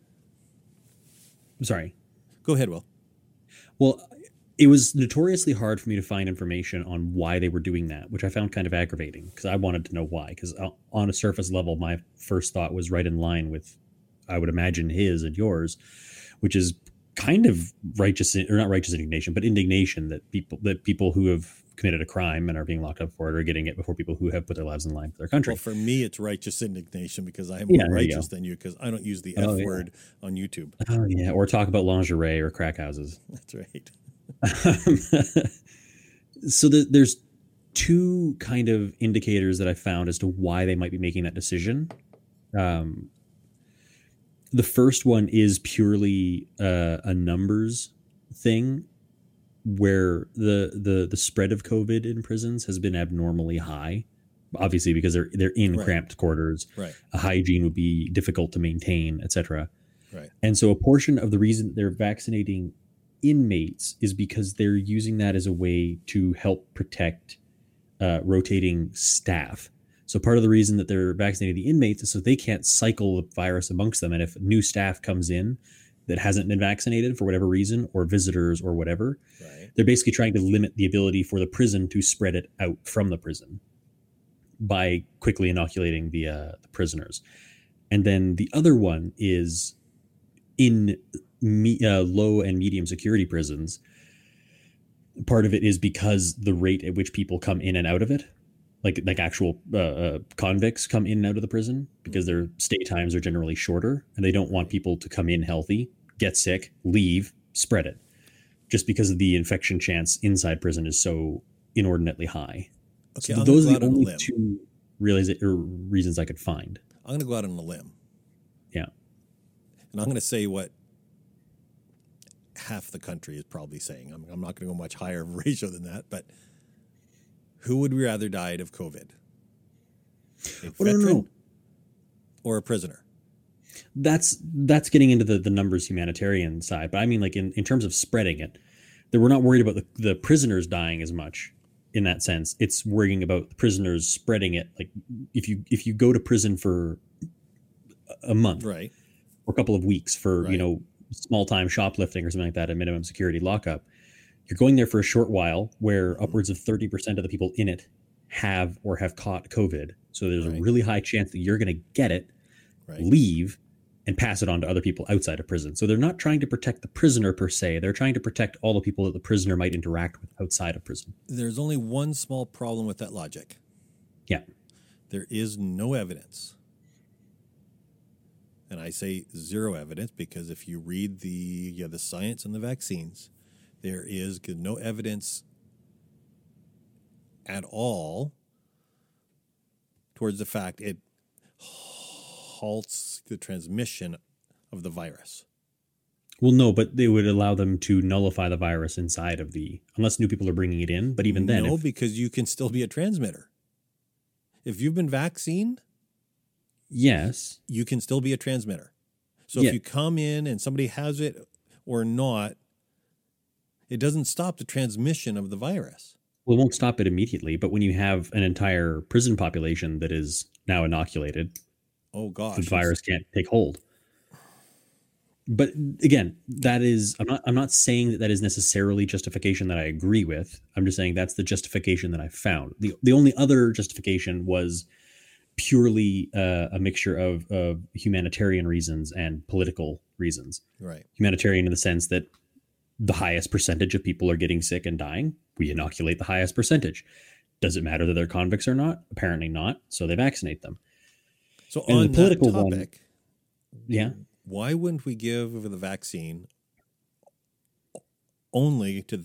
sorry. Go ahead, Will. Well, it was notoriously hard for me to find information on why they were doing that, which I found kind of aggravating because I wanted to know why. Because on a surface level, my first thought was right in line with, I would imagine, his and yours, which is kind of righteous, or not righteous indignation, but indignation that people who have committed a crime and are being locked up for it are getting it before people who have put their lives in line for their country. Well, for me, it's righteous indignation because I am more righteous than you because I don't use the F word on YouTube. Oh, yeah. Or talk about lingerie or crack houses. That's right. So there's two kind of indicators that I found as to why they might be making that decision. The first one is purely a numbers thing, where the spread of COVID in prisons has been abnormally high. Obviously, because they're in cramped quarters, a hygiene would be difficult to maintain, etc. Right. And so a portion of the reason they're vaccinating inmates is because they're using that as a way to help protect rotating staff. So part of the reason that they're vaccinating the inmates is so they can't cycle the virus amongst them. And if new staff comes in that hasn't been vaccinated for whatever reason, or visitors or whatever, they're basically trying to limit the ability for the prison to spread it out from the prison by quickly inoculating the prisoners. And then the other one is in low and medium security prisons. Part of it is because the rate at which people come in and out of it, like actual convicts come in and out of the prison, because their stay times are generally shorter, and they don't want people to come in healthy, get sick, leave, spread it, just because of the infection chance inside prison is so inordinately high. Okay, so those are the only two reasons I could find. I'm going to go out on a limb. Yeah. And I'm going to say what half the country is probably saying. I'm not going to go much higher of a ratio than that, but who would rather died of COVID? A veteran or a prisoner? That's getting into the numbers humanitarian side. But I mean, like in terms of spreading it, that we're not worried about the prisoners dying as much in that sense. It's worrying about the prisoners spreading it. Like if you go to prison for a month, or a couple of weeks for, small time shoplifting or something like that, a minimum security lockup, you're going there for a short while where upwards of 30% of the people in it have or have caught COVID. So there's Right. a really high chance that you're going to get it, Right. leave, and pass it on to other people outside of prison. So they're not trying to protect the prisoner per se. They're trying to protect all the people that the prisoner might interact with outside of prison. There's only one small problem with that logic. Yeah. There is no evidence. And I say zero evidence because if you read the science and the vaccines, there is no evidence at all towards the fact it halts the transmission of the virus. Well, no, but they would allow them to nullify the virus inside of unless new people are bringing it in. But even then, No, because you can still be a transmitter. If you've been vaccinated, yes, you can still be a transmitter. So Yeah. if you come in and somebody has it or not, it doesn't stop the transmission of the virus. well, it won't stop it immediately. But when you have an entire prison population that is now inoculated, Oh gosh, the virus can't take hold. But again, that is I'm not saying that is necessarily justification that I agree with. I'm just saying that's the justification that I found. The only other justification was purely a mixture of humanitarian reasons and political reasons. right. Humanitarian in the sense that the highest percentage of people are getting sick and dying. We inoculate the highest percentage. Does it matter that they're convicts or not? Apparently not. So they vaccinate them. So And on the political that topic, Yeah. why wouldn't we give the vaccine only to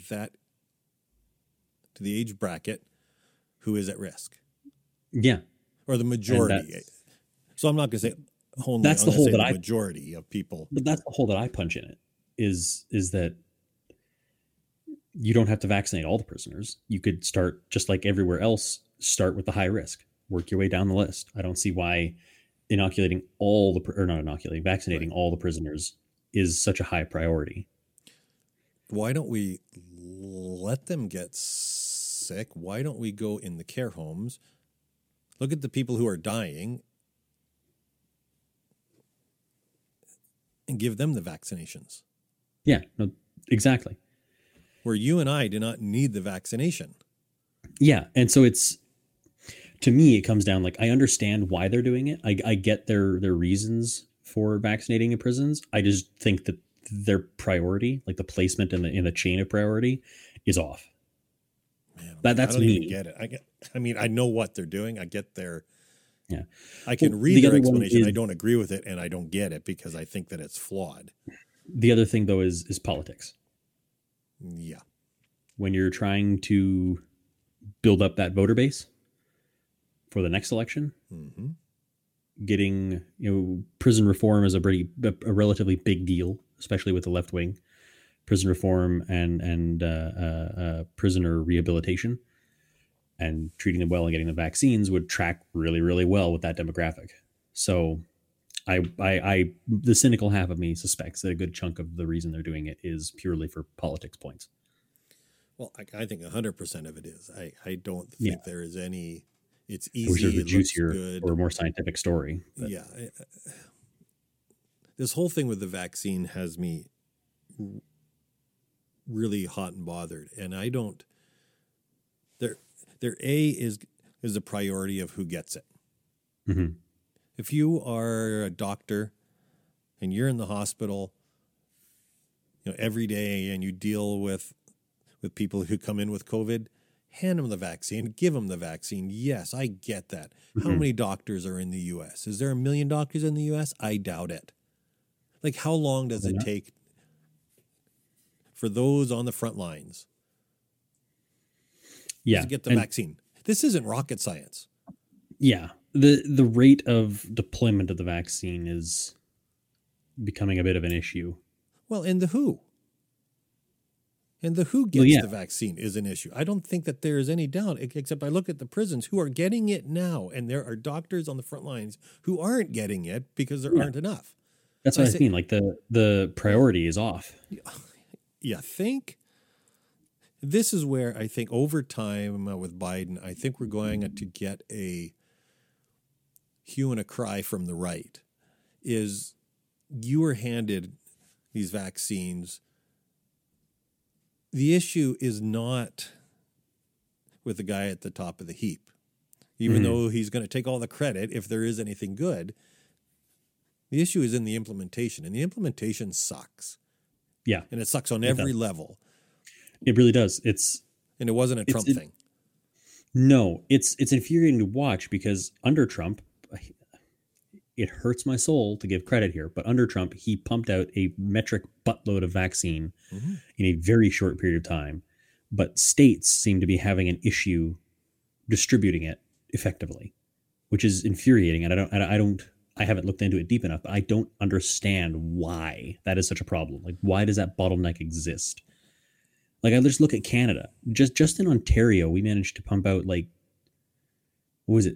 the age bracket who is at risk, Yeah. or the majority? So I'm not going to say only. That's I'm the gonna hole say that the I- majority of people. But that's the hole that I punch in it is that you don't have to vaccinate all the prisoners. You could start just like everywhere else, start with the high risk, work your way down the list. I don't see why vaccinating all the prisoners is such a high priority. Why don't we let them get sick? Why don't we go in the care homes? Look at the people who are dying and give them the vaccinations, Yeah, no, exactly. where you and I do not need the vaccination. Yeah, and so to me, it comes down like I understand why they're doing it. I get their reasons for vaccinating in prisons. I just think that their priority, like the placement in the chain of priority, is off. Man, That's I don't me. even get it. I mean, I know what they're doing. I get their. Yeah. I can Well, read the their other one explanation. is- I don't agree with it, and I don't get it because I think that it's flawed. The other thing though is politics. Yeah. When you're trying to build up that voter base for the next election, Mm-hmm. getting prison reform is a relatively big deal, especially with the left wing. Prison reform and prisoner rehabilitation and treating them well and getting the vaccines would track really, really well with that demographic. So the cynical half of me suspects that a good chunk of the reason they're doing it is purely for politics points. Well, I think 100% of it is. I don't think Yeah. there is any. It's I wish easy. there was a It looks juicier good. or more scientific story. But Yeah. This whole thing with the vaccine has me really hot and bothered, and I don't. There is a priority of who gets it. Mhm. If you are a doctor and you're in the hospital, every day, and you deal with people who come in with COVID, hand them the vaccine, give them the vaccine. Yes, I get that. How Mhm. many doctors are in the U.S.? Is there 1 million doctors in the U.S.? I doubt it. Like, how long does it take for those on the front lines Yeah. to get the and- vaccine? This isn't rocket science. Yeah. The rate of deployment of the vaccine is becoming a bit of an issue. Well, and the WHO gets yeah. the vaccine is an issue. I don't think that there is any doubt, except I look at the prisons who are getting it now, and there are doctors on the front lines who aren't getting it because there aren't enough. That's I what I say- mean. Like the priority is off. You think? This is where I think over time with Biden, I think we're going to get a hue and a cry from the right. Is you were handed these vaccines. The issue is not with the guy at the top of the heap. even though he's going to take all the credit if there is anything good. The issue is in the implementation, and the implementation sucks. Yeah. And it sucks on every level. It really does. And it wasn't a Trump thing. No, it's infuriating to watch because under Trump, it hurts my soul to give credit here, but under Trump, he pumped out a metric buttload of vaccine in a very short period of time. But states seem to be having an issue distributing it effectively, which is infuriating. And I haven't looked into it deep enough, but I don't understand why that is such a problem. Like, why does that bottleneck exist? Like, I just look at Canada. Just in Ontario, we managed to pump out, like, what was it?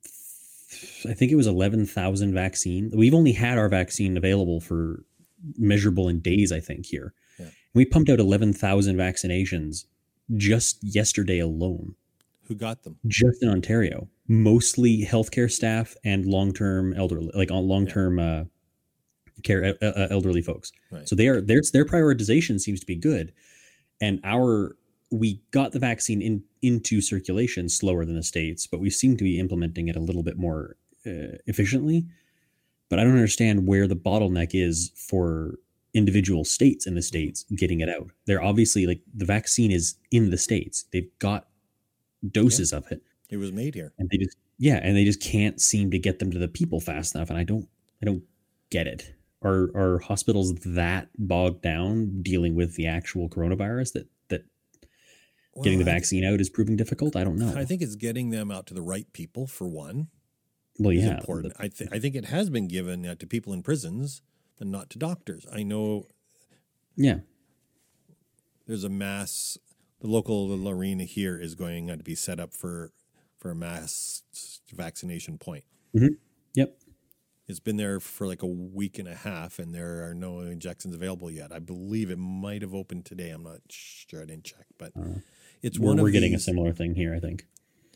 I think it was 11,000 vaccine. We've only had our vaccine available for measurable in days, I think, here. Yeah. We pumped out 11,000 vaccinations just yesterday alone. Who got them? Just in Ontario. Mostly healthcare staff and long-term elderly, like long-term care elderly folks. Right. So their prioritization seems to be good. And we got the vaccine into circulation slower than the States, but we seem to be implementing it a little bit more efficiently. But I don't understand where the bottleneck is for individual states in the States getting it out. They're obviously, like, the vaccine is in the States. They've got doses of it. It was made here. And they just can't seem to get them to the people fast enough. And I don't get it. Are hospitals that bogged down dealing with the actual coronavirus that getting the vaccine out is proving difficult? I don't know. I think it's getting them out to the right people, for one. Well, yeah. Important. I think it has been given to people in prisons and not to doctors. I know. Yeah. There's a mass. The local arena here is going to be set up for a mass vaccination point. Mm-hmm. Yep. It's been there for like a week and a half, and there are no injections available yet. I believe it might have opened today. I'm not sure. I didn't check, but it's one of we're getting a similar thing here, I think.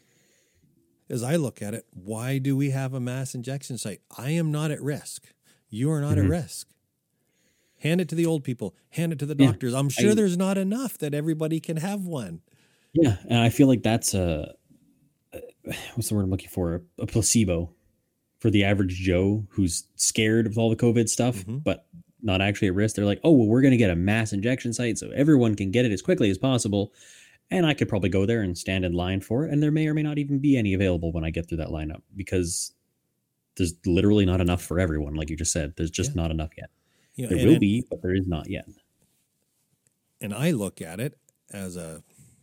As I look at it, why do we have a mass injection site? I am not at risk. You are not at risk. Hand it to the old people. Hand it to the doctors. I'm sure there's not enough that everybody can have one. Yeah, and I feel like that's what's the word I'm looking for? A placebo for the average Joe who's scared of all the COVID stuff, but not actually at risk. They're like, oh, well, we're going to get a mass injection site so everyone can get it as quickly as possible. And I could probably go there and stand in line for it. And there may or may not even be any available when I get through that lineup because there's literally not enough for everyone. Like you just said, there's just not enough yet. Yeah, there will be, but there is not yet. And I look at it as a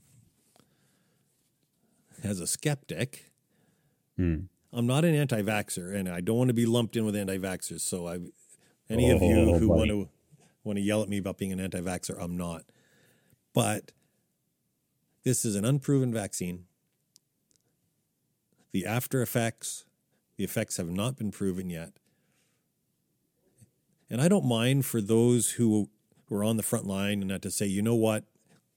skeptic. I'm not an anti-vaxxer, and I don't want to be lumped in with anti-vaxxers. So any of you who want to yell at me about being an anti-vaxxer, I'm not. But this is an unproven vaccine. The after effects, the effects have not been proven yet. And I don't mind for those who are on the front line and not to say, you know what,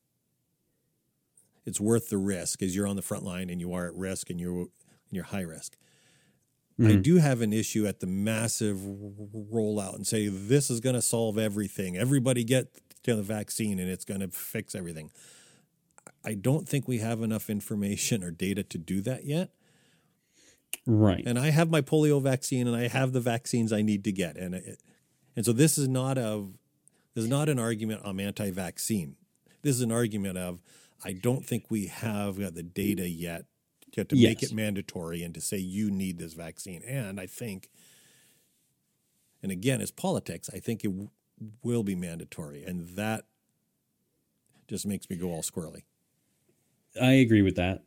it's worth the risk as you're on the front line and you are at risk and you're high risk. I do have an issue at the massive rollout and say this is going to solve everything. Everybody get to the vaccine and it's going to fix everything. I don't think we have enough information or data to do that yet. Right. And I have my polio vaccine and I have the vaccines I need to get. And so this is not an argument I'm anti-vaccine. This is an argument of I don't think we have the data yet to make it mandatory and to say you need this vaccine. And I think, and again, it's politics, I think it will be mandatory. And that just makes me go all squirrely. I agree with that.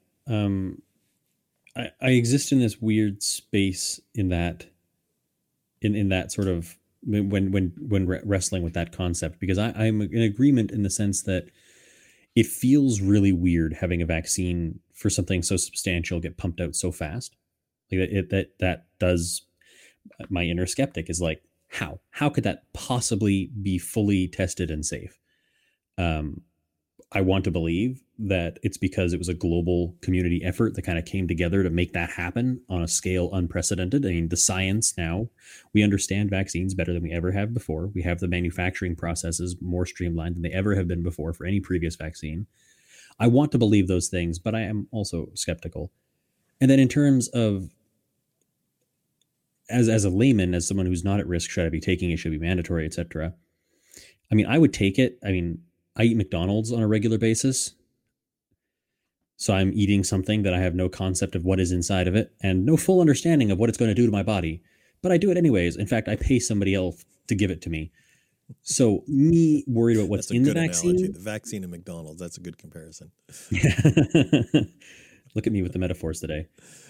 I exist in this weird space in that sort of when wrestling with that concept, because I'm in agreement in the sense that it feels really weird having a vaccine for something so substantial get pumped out so fast. Like that does. My inner skeptic is like, how could that possibly be fully tested and safe? I want to believe that it's because it was a global community effort that kind of came together to make that happen on a scale unprecedented. I mean, the science now, we understand vaccines better than we ever have before. We have the manufacturing processes more streamlined than they ever have been before for any previous vaccine. I want to believe those things, but I am also skeptical. And then in terms of as a layman, as someone who's not at risk, should I be taking it? Should it be mandatory, etc. I mean, I would take it. I mean, I eat McDonald's on a regular basis. So I'm eating something that I have no concept of what is inside of it and no full understanding of what it's going to do to my body. But I do it anyways. In fact, I pay somebody else to give it to me. So me worried about what's in the vaccine. Analogy. The vaccine and McDonald's. That's a good comparison. Look at me with the metaphors today.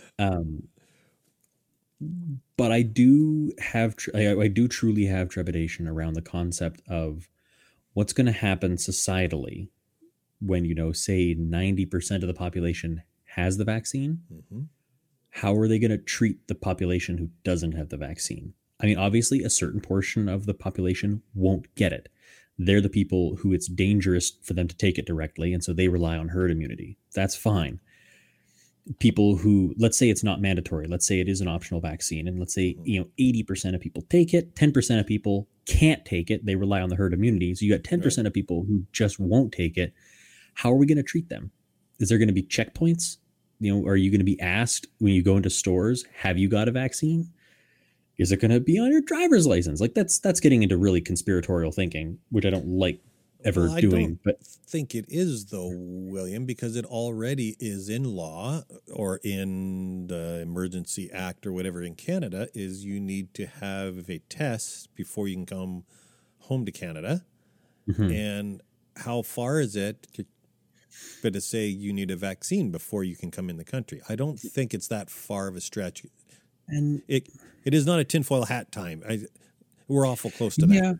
But I do have, I do truly have trepidation around the concept of what's going to happen societally when, you know, say 90% of the population has the vaccine. Mm-hmm. How are they going to treat the population who doesn't have the vaccine? I mean, obviously, a certain portion of the population won't get it. They're the people who it's dangerous for them to take it directly, and so they rely on herd immunity. That's fine. People who, let's say it's not mandatory, let's say it is an optional vaccine, and let's say, you know, 80% of people take it, 10% of people can't take it, they rely on the herd immunity. So you got 10% of people who just won't take it. How are we going to treat them? Is there going to be checkpoints? You know, are you going to be asked when you go into stores, have you got a vaccine? Is it going to be on your driver's license? Like that's getting into really conspiratorial thinking, which I don't like ever doing. But I think it is though, William, because it already is in law or in the Emergency Act or whatever in Canada is you need to have a test before you can come home to Canada. Mm-hmm. And how far is it to say you need a vaccine before you can come in the country? I don't think it's that far of a stretch. And it is not a tinfoil hat time. We're awful close to that. Yeah,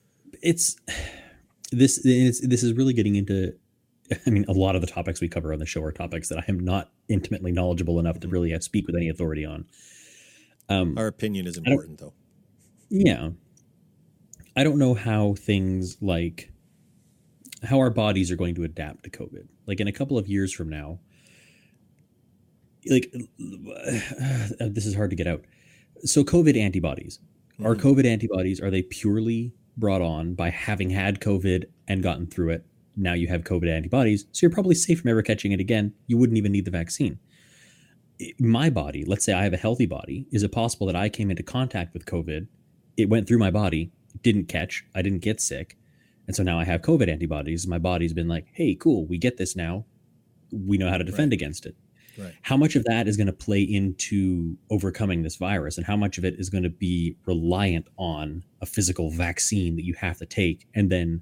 this is really getting into. I mean, a lot of the topics we cover on the show are topics that I am not intimately knowledgeable enough to really speak with any authority on. Our opinion is important, though. Yeah, I don't know how things like how our bodies are going to adapt to COVID. Like in a couple of years from now. Like this is hard to get out. So COVID antibodies, are COVID antibodies, are they purely brought on by having had COVID and gotten through it? Now you have COVID antibodies, so you're probably safe from ever catching it again. You wouldn't even need the vaccine. My body, let's say I have a healthy body. Is it possible that I came into contact with COVID? It went through my body, didn't catch, I didn't get sick. And so now I have COVID antibodies. My body's been like, hey, cool, we get this now. We know how to defend against it. Right. How much of that is going to play into overcoming this virus, and how much of it is going to be reliant on a physical vaccine that you have to take and then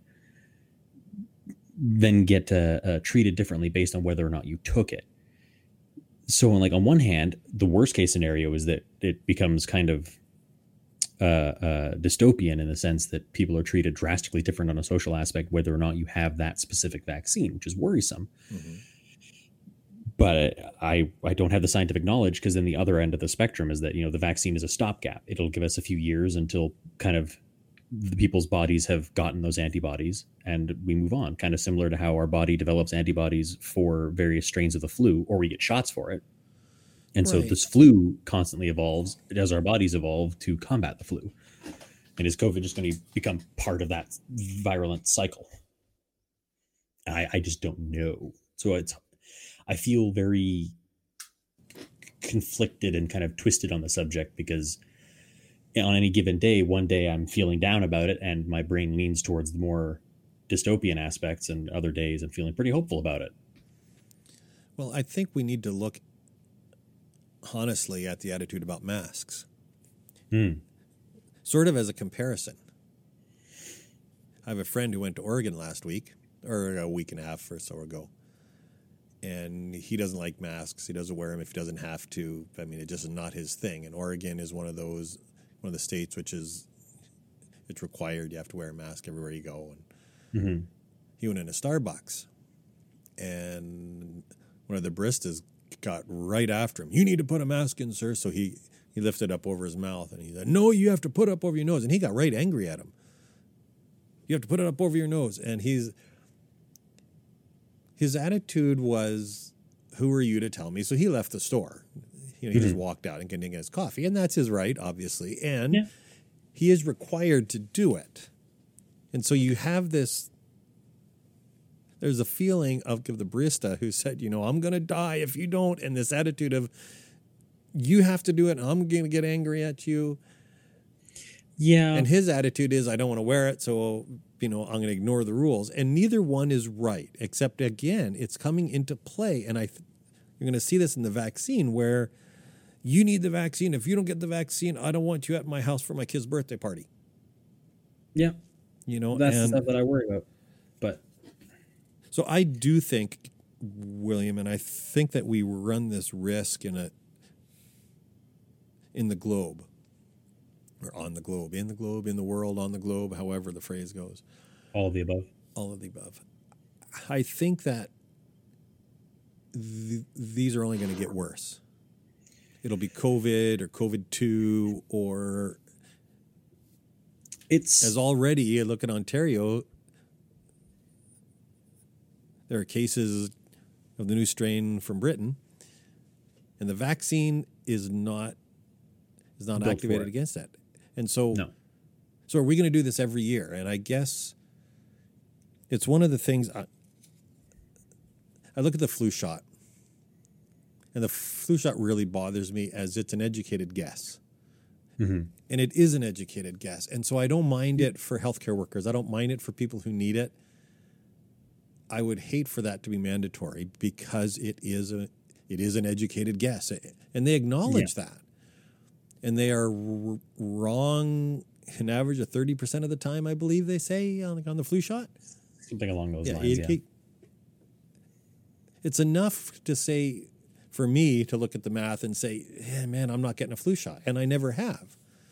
get treated differently based on whether or not you took it? So, on one hand, the worst case scenario is that it becomes kind of dystopian in the sense that people are treated drastically different on a social aspect, whether or not you have that specific vaccine, which is worrisome. Mm-hmm. But I don't have the scientific knowledge, because then the other end of the spectrum is that, you know, the vaccine is a stopgap. It'll give us a few years until kind of the people's bodies have gotten those antibodies and we move on, kind of similar to how our body develops antibodies for various strains of the flu, or we get shots for it. And so this flu constantly evolves as our bodies evolve to combat the flu. And is COVID just going to become part of that virulent cycle? I just don't know. So I feel very conflicted and kind of twisted on the subject, because on any given day, one day I'm feeling down about it and my brain leans towards the more dystopian aspects, and other days I'm feeling pretty hopeful about it. Well, I think we need to look honestly at the attitude about masks. Sort of as a comparison. I have a friend who went to Oregon last week, or a week and a half or so ago. And he doesn't like masks. He doesn't wear them if he doesn't have to. I mean, it just is not his thing. And Oregon is one of the states which is, it's required. You have to wear a mask everywhere you go. And he went into Starbucks, and one of the baristas got right after him. You need to put a mask in, sir. So he lifted up over his mouth, and he said, no, you have to put it up over your nose. And he got right angry at him. You have to put it up over your nose. And his attitude was, who are you to tell me? So he left the store. You know, he just walked out and getting his coffee. And that's his right, obviously. And he is required to do it. And so you have this There's a feeling of the barista who said, I'm going to die if you don't. And this attitude of, you have to do it. And I'm going to get angry at you. Yeah. And his attitude is, I don't want to wear it. So, I'm going to ignore the rules. And neither one is right, except again, it's coming into play. And you're going to see this in the vaccine where you need the vaccine. If you don't get the vaccine, I don't want you at my house for my kid's birthday party. Yeah. That's the stuff that I worry about. But so I do think, William, and I think that we run this risk in the globe, or on the globe, in the world, on the globe, however the phrase goes. All of the above. All of the above. I think that these are only going to get worse. It'll be COVID or COVID-2 or... As already, look at Ontario, there are cases of the new strain from Britain, and the vaccine is not activated against that. And so, So are we going to do this every year? And I guess it's one of the things. I look at the flu shot, and the flu shot really bothers me as it's an educated guess. Mm-hmm. And it is an educated guess. And so I don't mind it for healthcare workers. I don't mind it for people who need it. I would hate for that to be mandatory because it is an educated guess. And they acknowledge that. And they are wrong an average of 30% of the time, I believe they say, on the flu shot. Something along those lines, It's enough to say... for me to look at the math and say, man, I'm not getting a flu shot. And I never have.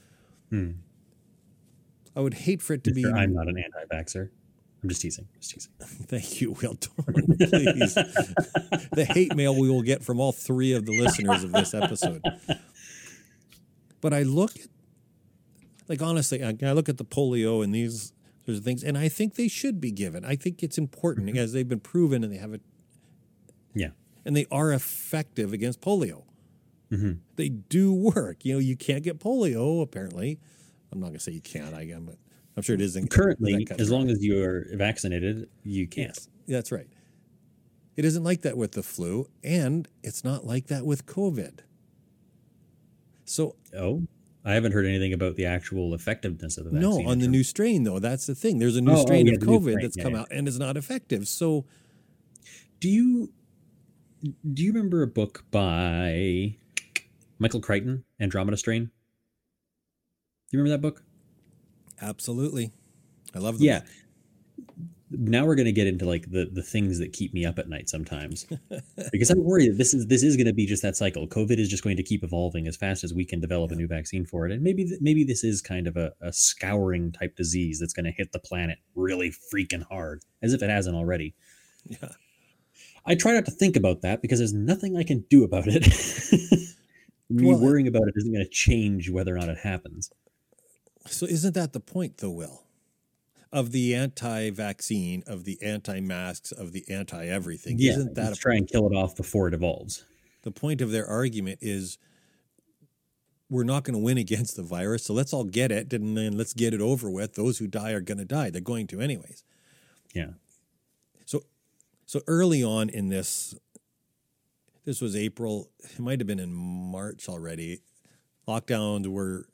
I would hate for it to be... I'm not an anti-vaxxer. I'm just teasing. Thank you, Will Dorn, please. The hate mail we will get from all three of the listeners of this episode. But I look at, honestly, I look at the polio and these sorts of things, and I think they should be given. I think it's important because they've been proven and they have it. Yeah. And they are effective against polio. Mm-hmm. They do work. You can't get polio, apparently. I'm not going to say you can't, but I'm sure it isn't. Currently, as long as you're vaccinated, you can't. Yes, that's right. It isn't like that with the flu, and it's not like that with COVID. So, I haven't heard anything about the actual effectiveness of the vaccine. No, on the new strain, though. That's the thing. There's a new strain of COVID that's come out, and it's not effective. So, do you remember a book by Michael Crichton, Andromeda Strain? Do you remember that book? Absolutely. I love the book. Now we're going to get into the things that keep me up at night sometimes, because I'm worried that this is going to be just that cycle. COVID is just going to keep evolving as fast as we can develop a new vaccine for it. And maybe this is kind of a scouring type disease that's going to hit the planet really freaking hard, as if it hasn't already. Yeah. I try not to think about that because there's nothing I can do about it. Worrying about it isn't going to change whether or not it happens. So isn't that the point, though, Will? Of the anti-vaccine, of the anti-masks, of the anti-everything. Yeah, isn't that try and kill it off before it evolves. The point of their argument is we're not going to win against the virus, so let's all get it, and then let's get it over with. Those who die are going to die. They're going to anyways. Yeah. So early on in this was April. It might have been in March already. Lockdowns were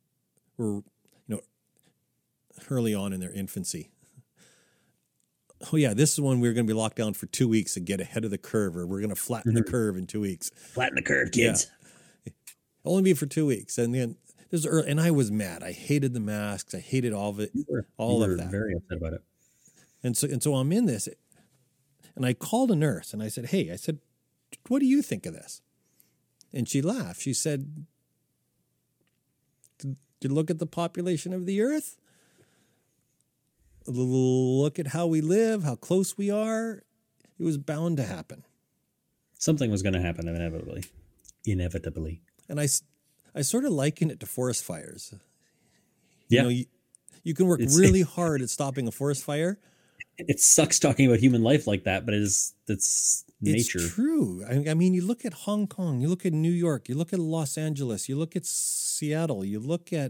early on in their infancy. Oh yeah, this is when we're going to be locked down for 2 weeks to get ahead of the curve, or we're going to flatten the curve in 2 weeks. Flatten the curve, kids. Yeah. Only be for 2 weeks, and then this was early, and I was mad. I hated the masks. I hated all of it. You were very upset about it. And so I'm in this. And I called a nurse and I said, what do you think of this? And she laughed. She said, did you look at the population of the earth? Look at how we live, how close we are. It was bound to happen. Something was going to happen inevitably. And I sort of liken it to forest fires. Yeah. You can work really hard at stopping a forest fire. It sucks talking about human life like that, but it's nature. It's true. I mean, you look at Hong Kong, you look at New York, you look at Los Angeles, you look at Seattle, you look at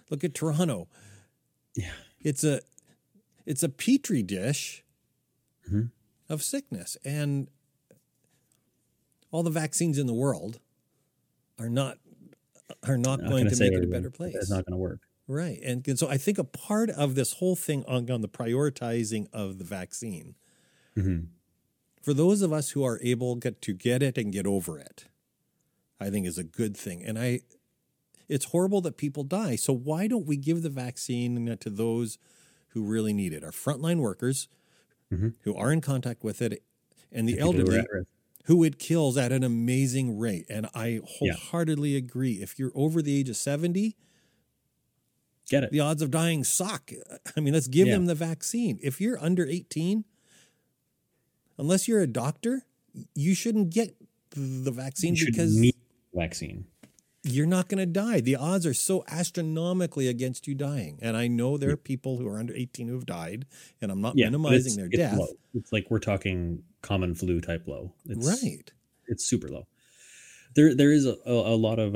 Toronto. Yeah, it's a petri dish of sickness. And all the vaccines in the world are not going to make it a better place. It's not going to work. Right. And so I think a part of this whole thing on the prioritizing of the vaccine, for those of us who are able to get it and get over it, I think is a good thing. And it's horrible that people die. So why don't we give the vaccine to those who really need it? Our frontline workers who are in contact with it, and the elderly who it kills at an amazing rate. And I wholeheartedly agree. If you're over the age of 70, get it. The odds of dying suck. I mean, let's give them the vaccine. If you're under 18, unless you're a doctor, you shouldn't get the vaccine because need vaccine. You're not going to die. The odds are so astronomically against you dying. And I know there are people who are under 18 who have died, and I'm not minimizing their death. Low. It's like we're talking common flu type low. Right. It's super low. There is a lot of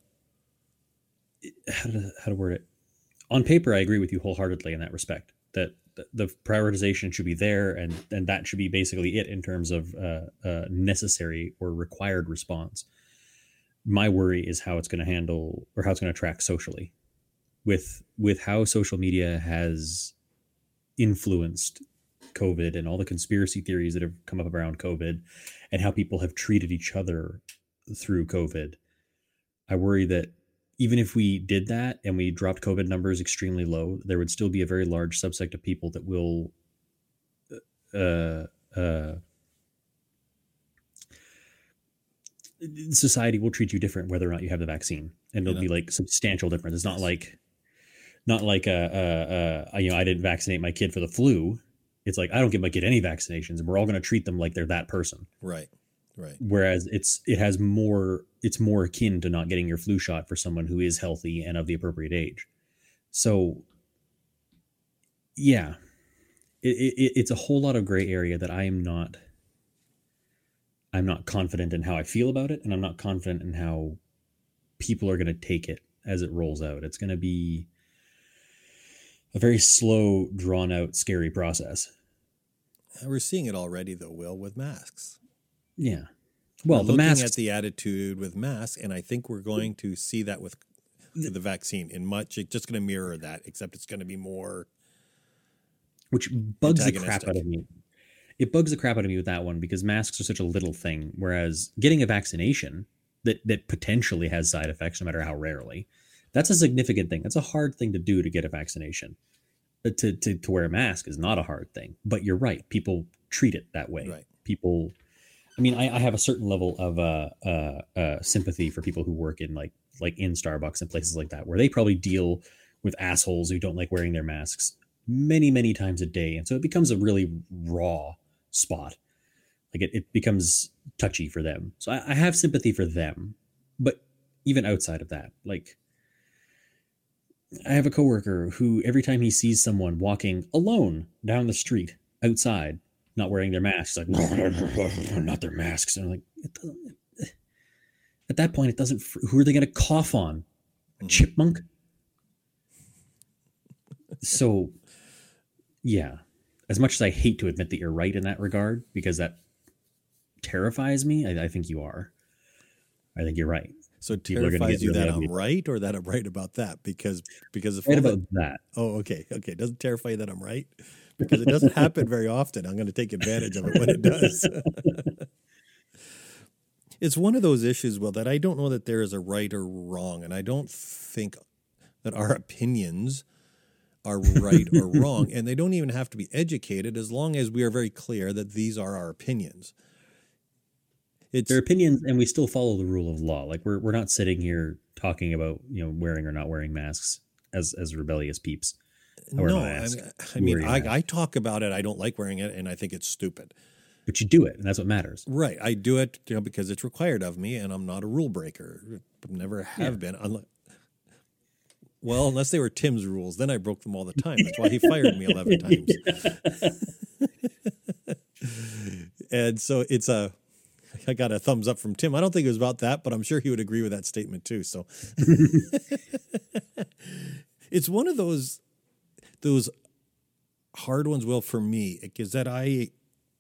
how to word it. On paper, I agree with you wholeheartedly in that respect, that the prioritization should be there, and that should be basically it in terms of necessary or required response. My worry is how it's going to handle, or how it's going to track socially, with how social media has influenced COVID and all the conspiracy theories that have come up around COVID and how people have treated each other through COVID. I worry that even if we did that and we dropped COVID numbers extremely low, there would still be a very large subset of people that will society will treat you different whether or not you have the vaccine, and it'll be like substantial difference. It's not like I didn't vaccinate my kid for the flu. It's like I don't give my kid any vaccinations, and we're all going to treat them like they're that person. Right. Whereas it's more akin to not getting your flu shot for someone who is healthy and of the appropriate age. So yeah, it's a whole lot of gray area that I'm not confident in how I feel about it, and I'm not confident in how people are going to take it as it rolls out. It's going to be a very slow, drawn out, scary process. We're seeing it already, though, Will, with masks. Yeah. Well, we're the masks, looking at the attitude with masks, and I think we're going to see that with the vaccine in much. It's just going to mirror that, except it's going to be more, which bugs the crap out of me. It bugs the crap out of me with that one because masks are such a little thing, whereas getting a vaccination that potentially has side effects, no matter how rarely, that's a significant thing. That's a hard thing to do, to get a vaccination. But to wear a mask is not a hard thing. But you're right. People treat it that way. Right. People, I mean, I have a certain level of sympathy for people who work in like in Starbucks and places like that, where they probably deal with assholes who don't like wearing their masks many, many times a day. And so it becomes a really raw spot. Like it becomes touchy for them. So I have sympathy for them. But even outside of that, like, I have a coworker who every time he sees someone walking alone down the street outside, not wearing their masks, like, not their masks. And I'm like, at that point, it doesn't, who are they going to cough on? A chipmunk? So, yeah, as much as I hate to admit that you're right in that regard, because that terrifies me, I think you are. I think you're right. So it terrifies you that I'm right, or that I'm right about that? Because of right about that. Oh, okay. It doesn't terrify you that I'm right, because it doesn't happen very often. I'm going to take advantage of it when it does. It's one of those issues, Will, that I don't know that there is a right or wrong, and I don't think that our opinions are right or wrong, and they don't even have to be educated as long as we are very clear that these are our opinions. It's their opinions, and we still follow the rule of law. Like we're not sitting here talking about wearing or not wearing masks as rebellious peeps. No, I talk about it. I don't like wearing it, and I think it's stupid. But you do it, and that's what matters. Right, I do it because it's required of me, and I'm not a rule breaker. Never have been. Well, unless they were Tim's rules, then I broke them all the time. That's why he fired me 11 times. And so I got a thumbs up from Tim. I don't think it was about that, but I'm sure he would agree with that statement too. So it's one of those hard ones, Will, for me, because that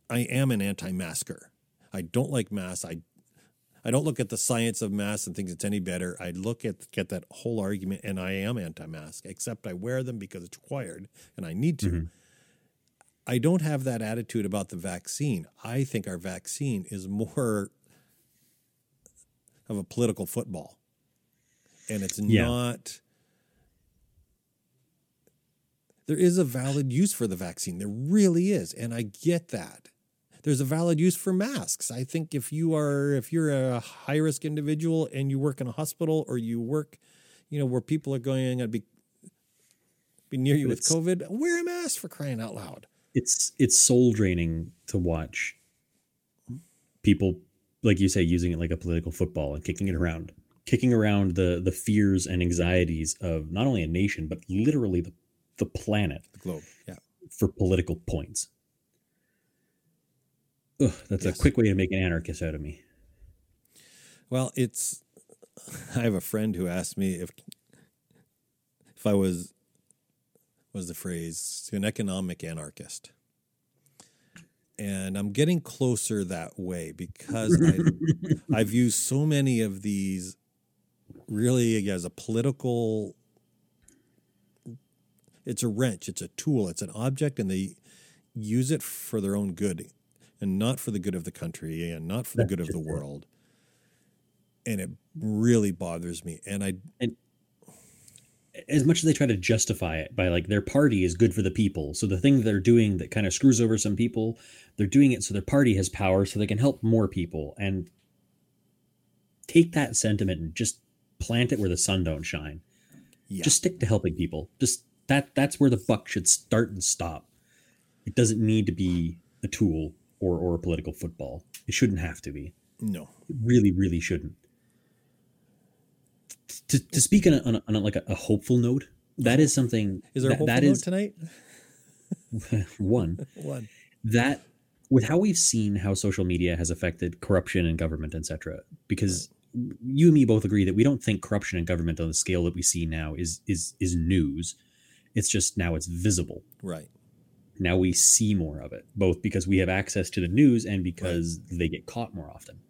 I am an anti-masker. I don't like masks. I don't look at the science of masks and think it's any better. I look at that whole argument, and I am anti-mask, except I wear them because it's required and I need to. I don't have that attitude about the vaccine. I think our vaccine is more of a political football, and it's not. There is a valid use for the vaccine. There really is, and I get that. There's a valid use for masks. I think if you're a high risk individual and you work in a hospital or you work, where people are going to be near you with COVID, wear a mask, for crying out loud. It's soul draining to watch people, like you say, using it like a political football and kicking around the fears and anxieties of not only a nation but literally the planet, the globe, for political points. Ugh, that's a quick way to make an anarchist out of me. Well, I have a friend who asked me if I was the phrase, an economic anarchist. And I'm getting closer that way because I've used so many of these really as a political, it's a wrench, it's a tool, it's an object, and they use it for their own good and not for the good of the country and not for the good of the world. And it really bothers me. And as much as they try to justify it by like their party is good for the people, so the thing that they're doing that kind of screws over some people, they're doing it so their party has power so they can help more people. And take that sentiment and just plant it where the sun don't shine. Just stick to helping people. Just that's where the buck should start and stop. It doesn't need to be a tool or a political football. It shouldn't have to be. No, it really, really shouldn't. To speak on a hopeful note, that is something. Is there a hopeful note tonight? One. That with how we've seen how social media has affected corruption in government, etc. Because you and me both agree that we don't think corruption in government on the scale that we see now is news. It's just now it's visible. Right. Now we see more of it, both because we have access to the news and because they get caught more often.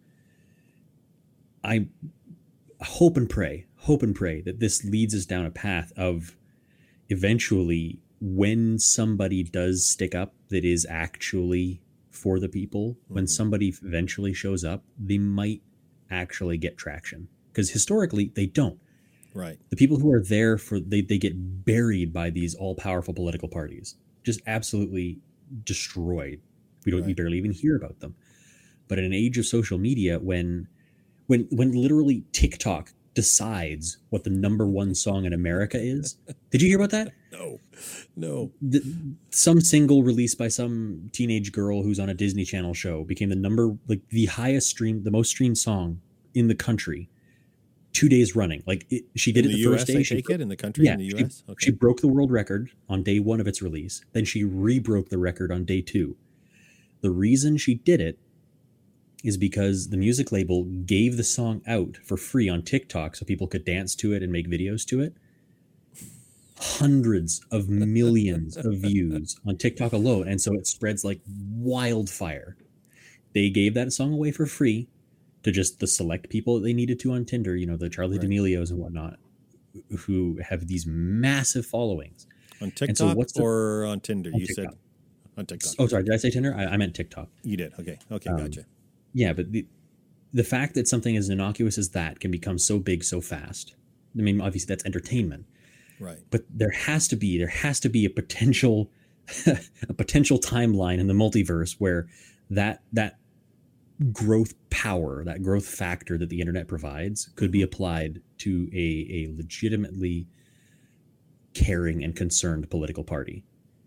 I hope and pray that this leads us down a path of eventually, when somebody does stick up that is actually for the people, when somebody eventually shows up, they might actually get traction. Because historically, they don't. Right. The people who are there they get buried by these all-powerful political parties. Just absolutely destroyed. We barely even hear about them. But in an age of social media, when literally TikTok decides what the number one song in America is, did you hear about that? No. Some single released by some teenage girl who's on a Disney Channel show became the highest streamed, the most streamed song in the country. 2 days running. She did it the first day. I take it in the country, in the US? Okay. She broke the world record on day one of its release. Then she re-broke the record on day two. The reason she did it is because the music label gave the song out for free on TikTok so people could dance to it and make videos to it. Hundreds of millions of views on TikTok alone. And so it spreads like wildfire. They gave that song away for free to just the select people that they needed to on Tinder, the Charli D'Amelios and whatnot, who have these massive followings. On TikTok or on Tinder? On you TikTok. Said on TikTok. Oh, sorry. Did I say Tinder? I meant TikTok. You did. Okay, gotcha. Yeah, but the fact that something as innocuous as that can become so big so fast, I mean, obviously that's entertainment. Right. But there has to be a potential timeline in the multiverse where that growth power, that growth factor that the internet provides could be applied to a legitimately caring and concerned political party.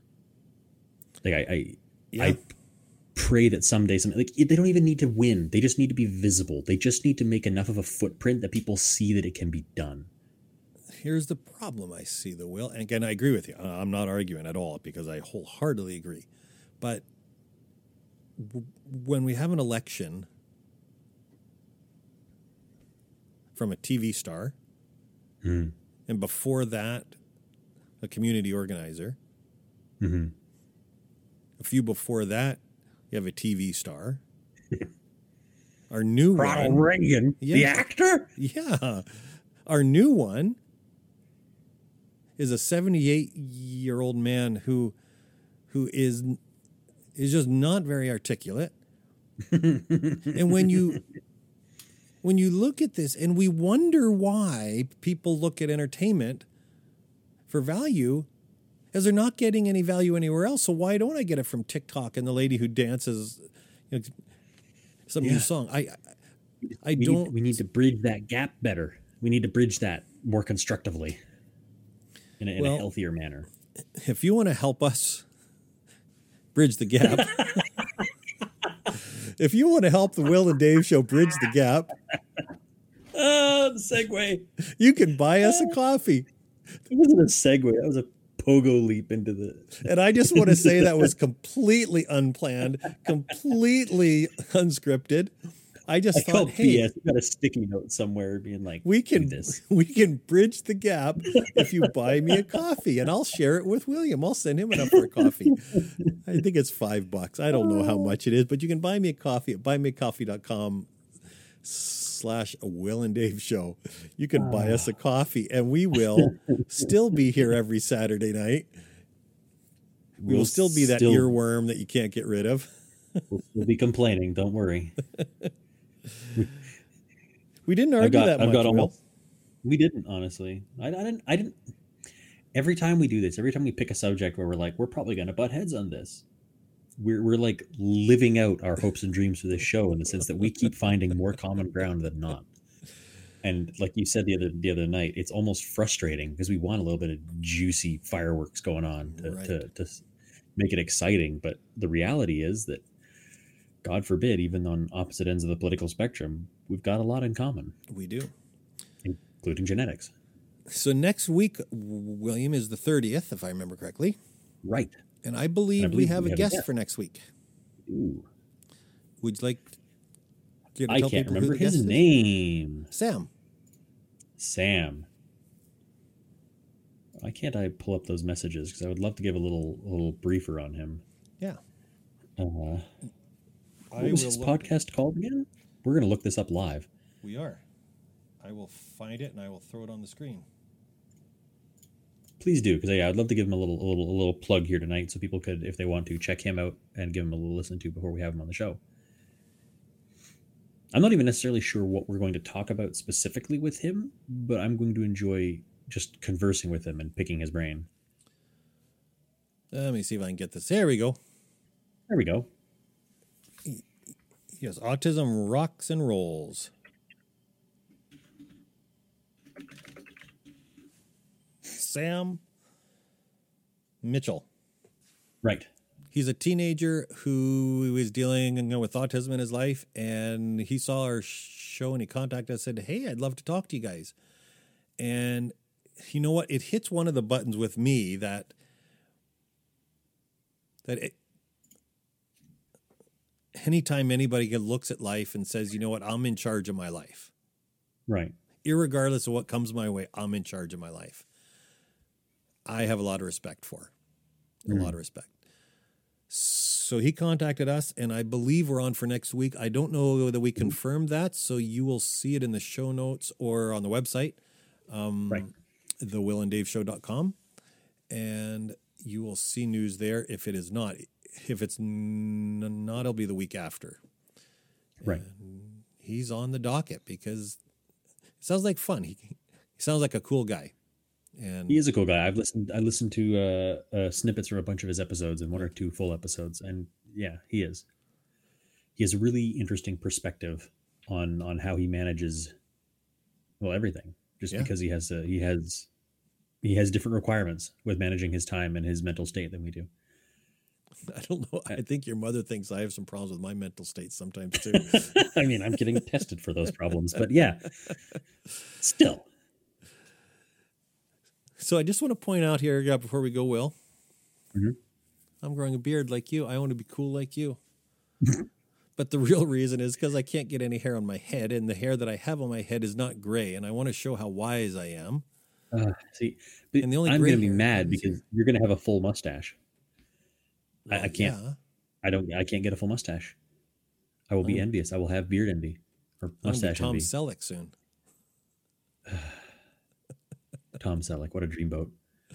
I pray that someday they don't even need to win. They just need to be visible. They just need to make enough of a footprint that people see that it can be done. Here's the problem I see, though, Will. And again, I agree with you. I'm not arguing at all because I wholeheartedly agree. But when we have an election from a TV star, and before that, a community organizer, a few before that, You have a TV star. Our new Ronald one. Reagan, the Yeah. actor? Yeah. Our new one is a 78-year-old man who is just not very articulate. And when you look at this, and we wonder why people look at entertainment for value, as they're not getting any value anywhere else. So why don't I get it from TikTok and the lady who dances some new song? We need to bridge that gap better. We need to bridge that more constructively in a healthier manner. If you want to help us bridge the gap, if you want to help the Will and Dave Show bridge the gap, Oh, the segue. you can buy us a coffee. It wasn't a segue. That was a pogo leap into the... And I just want to say that was completely unplanned, completely unscripted. I just thought, hey, BS. You got a sticky note somewhere being like, we do can this. bridge the gap if you buy me a coffee, and I'll share it with William. I'll send him enough for a coffee. I think it's $5. I don't know how much it is, but you can buy me a coffee at buymeacoffee.com/Will and Dave Show. You can buy us a coffee, and we will still be here every Saturday night. We will still be that earworm that you can't get rid of. We'll be complaining. Don't worry. We didn't argue that much. Almost. We didn't, honestly. I didn't. Every time we do this, every time we pick a subject where we're like, we're probably going to butt heads on this, we're like living out our hopes and dreams for this show in the sense that we keep finding more common ground than not. And like you said the other night, it's almost frustrating because we want a little bit of juicy fireworks going on to make it exciting. But the reality is that, God forbid, even on opposite ends of the political spectrum, we've got a lot in common. We do. Including genetics. So next week, William, is the 30th, if I remember correctly. Right. And I believe we have a guest for next week. Ooh. Would you like to I tell can't people remember who the guest his is? name. Sam. Why can't I pull up those messages? Because I would love to give a little briefer on him. Yeah. What was his podcast called again? We're going to look this up live. We are. I will find it and I will throw it on the screen. Please do, because I'd love to give him a little plug here tonight, so people could, if they want to, check him out and give him a little listen to before we have him on the show. I'm not even necessarily sure what we're going to talk about specifically with him, but I'm going to enjoy just conversing with him and picking his brain. Let me see if I can get this. There we go. There we go. Yes, Autism Rocks and Rolls. Sam Mitchell. Right. He's a teenager who is dealing with autism in his life, and he saw our show and he contacted us and said, hey, I'd love to talk to you guys. And you know what? It hits one of the buttons with me that anytime anybody looks at life and says, you know what, I'm in charge of my life. Right. Irregardless of what comes my way, I'm in charge of my life. I have a lot of respect for. A lot of respect. So he contacted us, and I believe we're on for next week. I don't know that we confirmed that, so you will see it in the show notes or on the website, thewillanddaveshow.com, and you will see news there if it is not. If it's not, it'll be the week after. Right. And he's on the docket because it sounds like fun. He sounds like a cool guy. And he is a cool guy. I listened to snippets from a bunch of his episodes and 1 or 2 full episodes, and yeah, he is. He has a really interesting perspective on how he manages, well, everything. Just because he has different requirements with managing his time and his mental state than we do. I don't know. I think your mother thinks I have some problems with my mental state sometimes too. I mean, I'm getting tested for those problems, but yeah, still. So I just want to point out here before we go, Will, Mm-hmm. I'm growing a beard like you. I want to be cool like you. But the real reason is because I can't get any hair on my head, and the hair that I have on my head is not gray, and I want to show how wise I am. See, and the only I'm gray going to be hair mad is because here. you're going to have a full mustache. Well, I can't. Yeah. I can't get a full mustache. I will be Oh. envious. I will have beard envy or I'm gonna be mustache Tom envy. Selleck soon. Tom Selleck, what a dreamboat.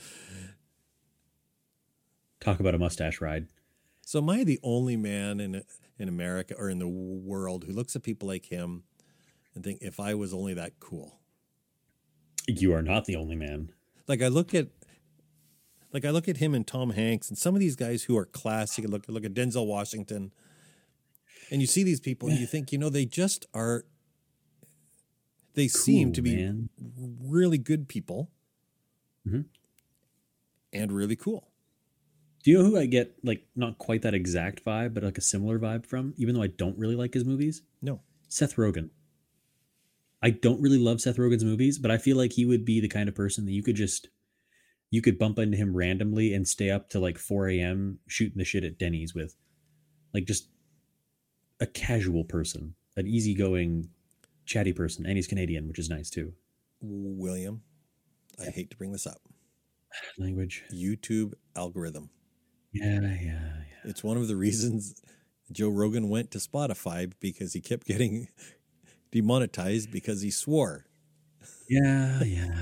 Talk about a mustache ride. So am I the only man in America or in the world who looks at people like him and think, if I was only that cool? You are not the only man. Like I look at him and Tom Hanks and some of these guys who are classy. Look at Denzel Washington, and you see these people and you think, they just are. They seem to be man. really good people, Mhm. and really cool. Do you know who I get like not quite that exact vibe, but like a similar vibe from, even though I don't really like his movies? No, Seth Rogen. I don't really love Seth Rogen's movies, but I feel like he would be the kind of person that you could bump into him randomly and stay up to like 4 a.m. shooting the shit at Denny's with. Like just a casual person, an easygoing, chatty person. And he's Canadian, which is nice too. William, I hate to bring this up. Language. YouTube algorithm. Yeah. It's one of the reasons Joe Rogan went to Spotify, because he kept getting demonetized because he swore. Yeah.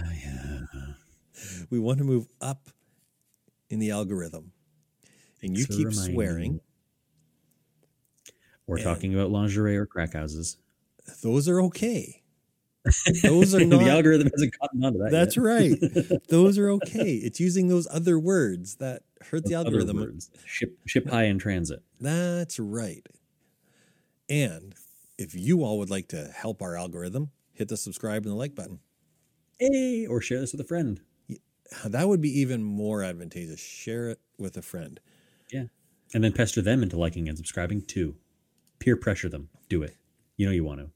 We want to move up in the algorithm. And you Thanks for keep reminding swearing. me. We're And- talking about lingerie or crack houses. Those are okay. Those are not. The algorithm hasn't gotten onto that That's yet. right. Those are okay. It's using those other words that hurt the Other algorithm. words. Ship high in transit. That's right. And if you all would like to help our algorithm, hit the subscribe and the like button. Hey, or share this with a friend. That would be even more advantageous. Share it with a friend. Yeah. And then pester them into liking and subscribing too. Peer pressure them. Do it. You know you want to.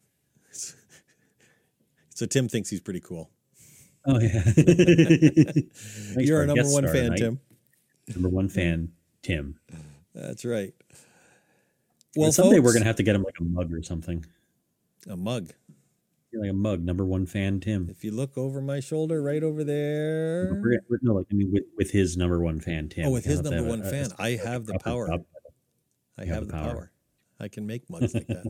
So Tim thinks he's pretty cool. Oh, yeah. You're our number one fan, Tim. Number one fan, Tim. That's right. Well, someday folks, we're going to have to get him like a mug or something. a mug. Like a mug, number one fan, Tim. If you look over my shoulder, right over there. No, like, I mean, with his number one fan, Tim. Oh, with his We'll have to number have one fan. I have the proper power. job. I You have the power. I can make mugs like that.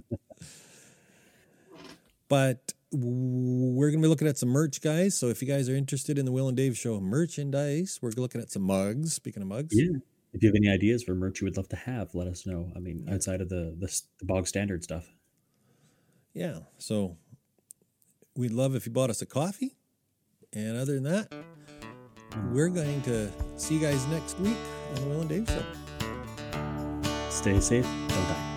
But we're going to be looking at some merch, guys. So if you guys are interested in the Will and Dave Show merchandise, we're looking at some mugs. Speaking of mugs. Yeah. If you have any ideas for merch you would love to have, let us know. I mean, outside of the bog standard stuff. Yeah. So we'd love if you bought us a coffee. And other than that, we're going to see you guys next week on the Will and Dave Show. Stay safe. Don't die.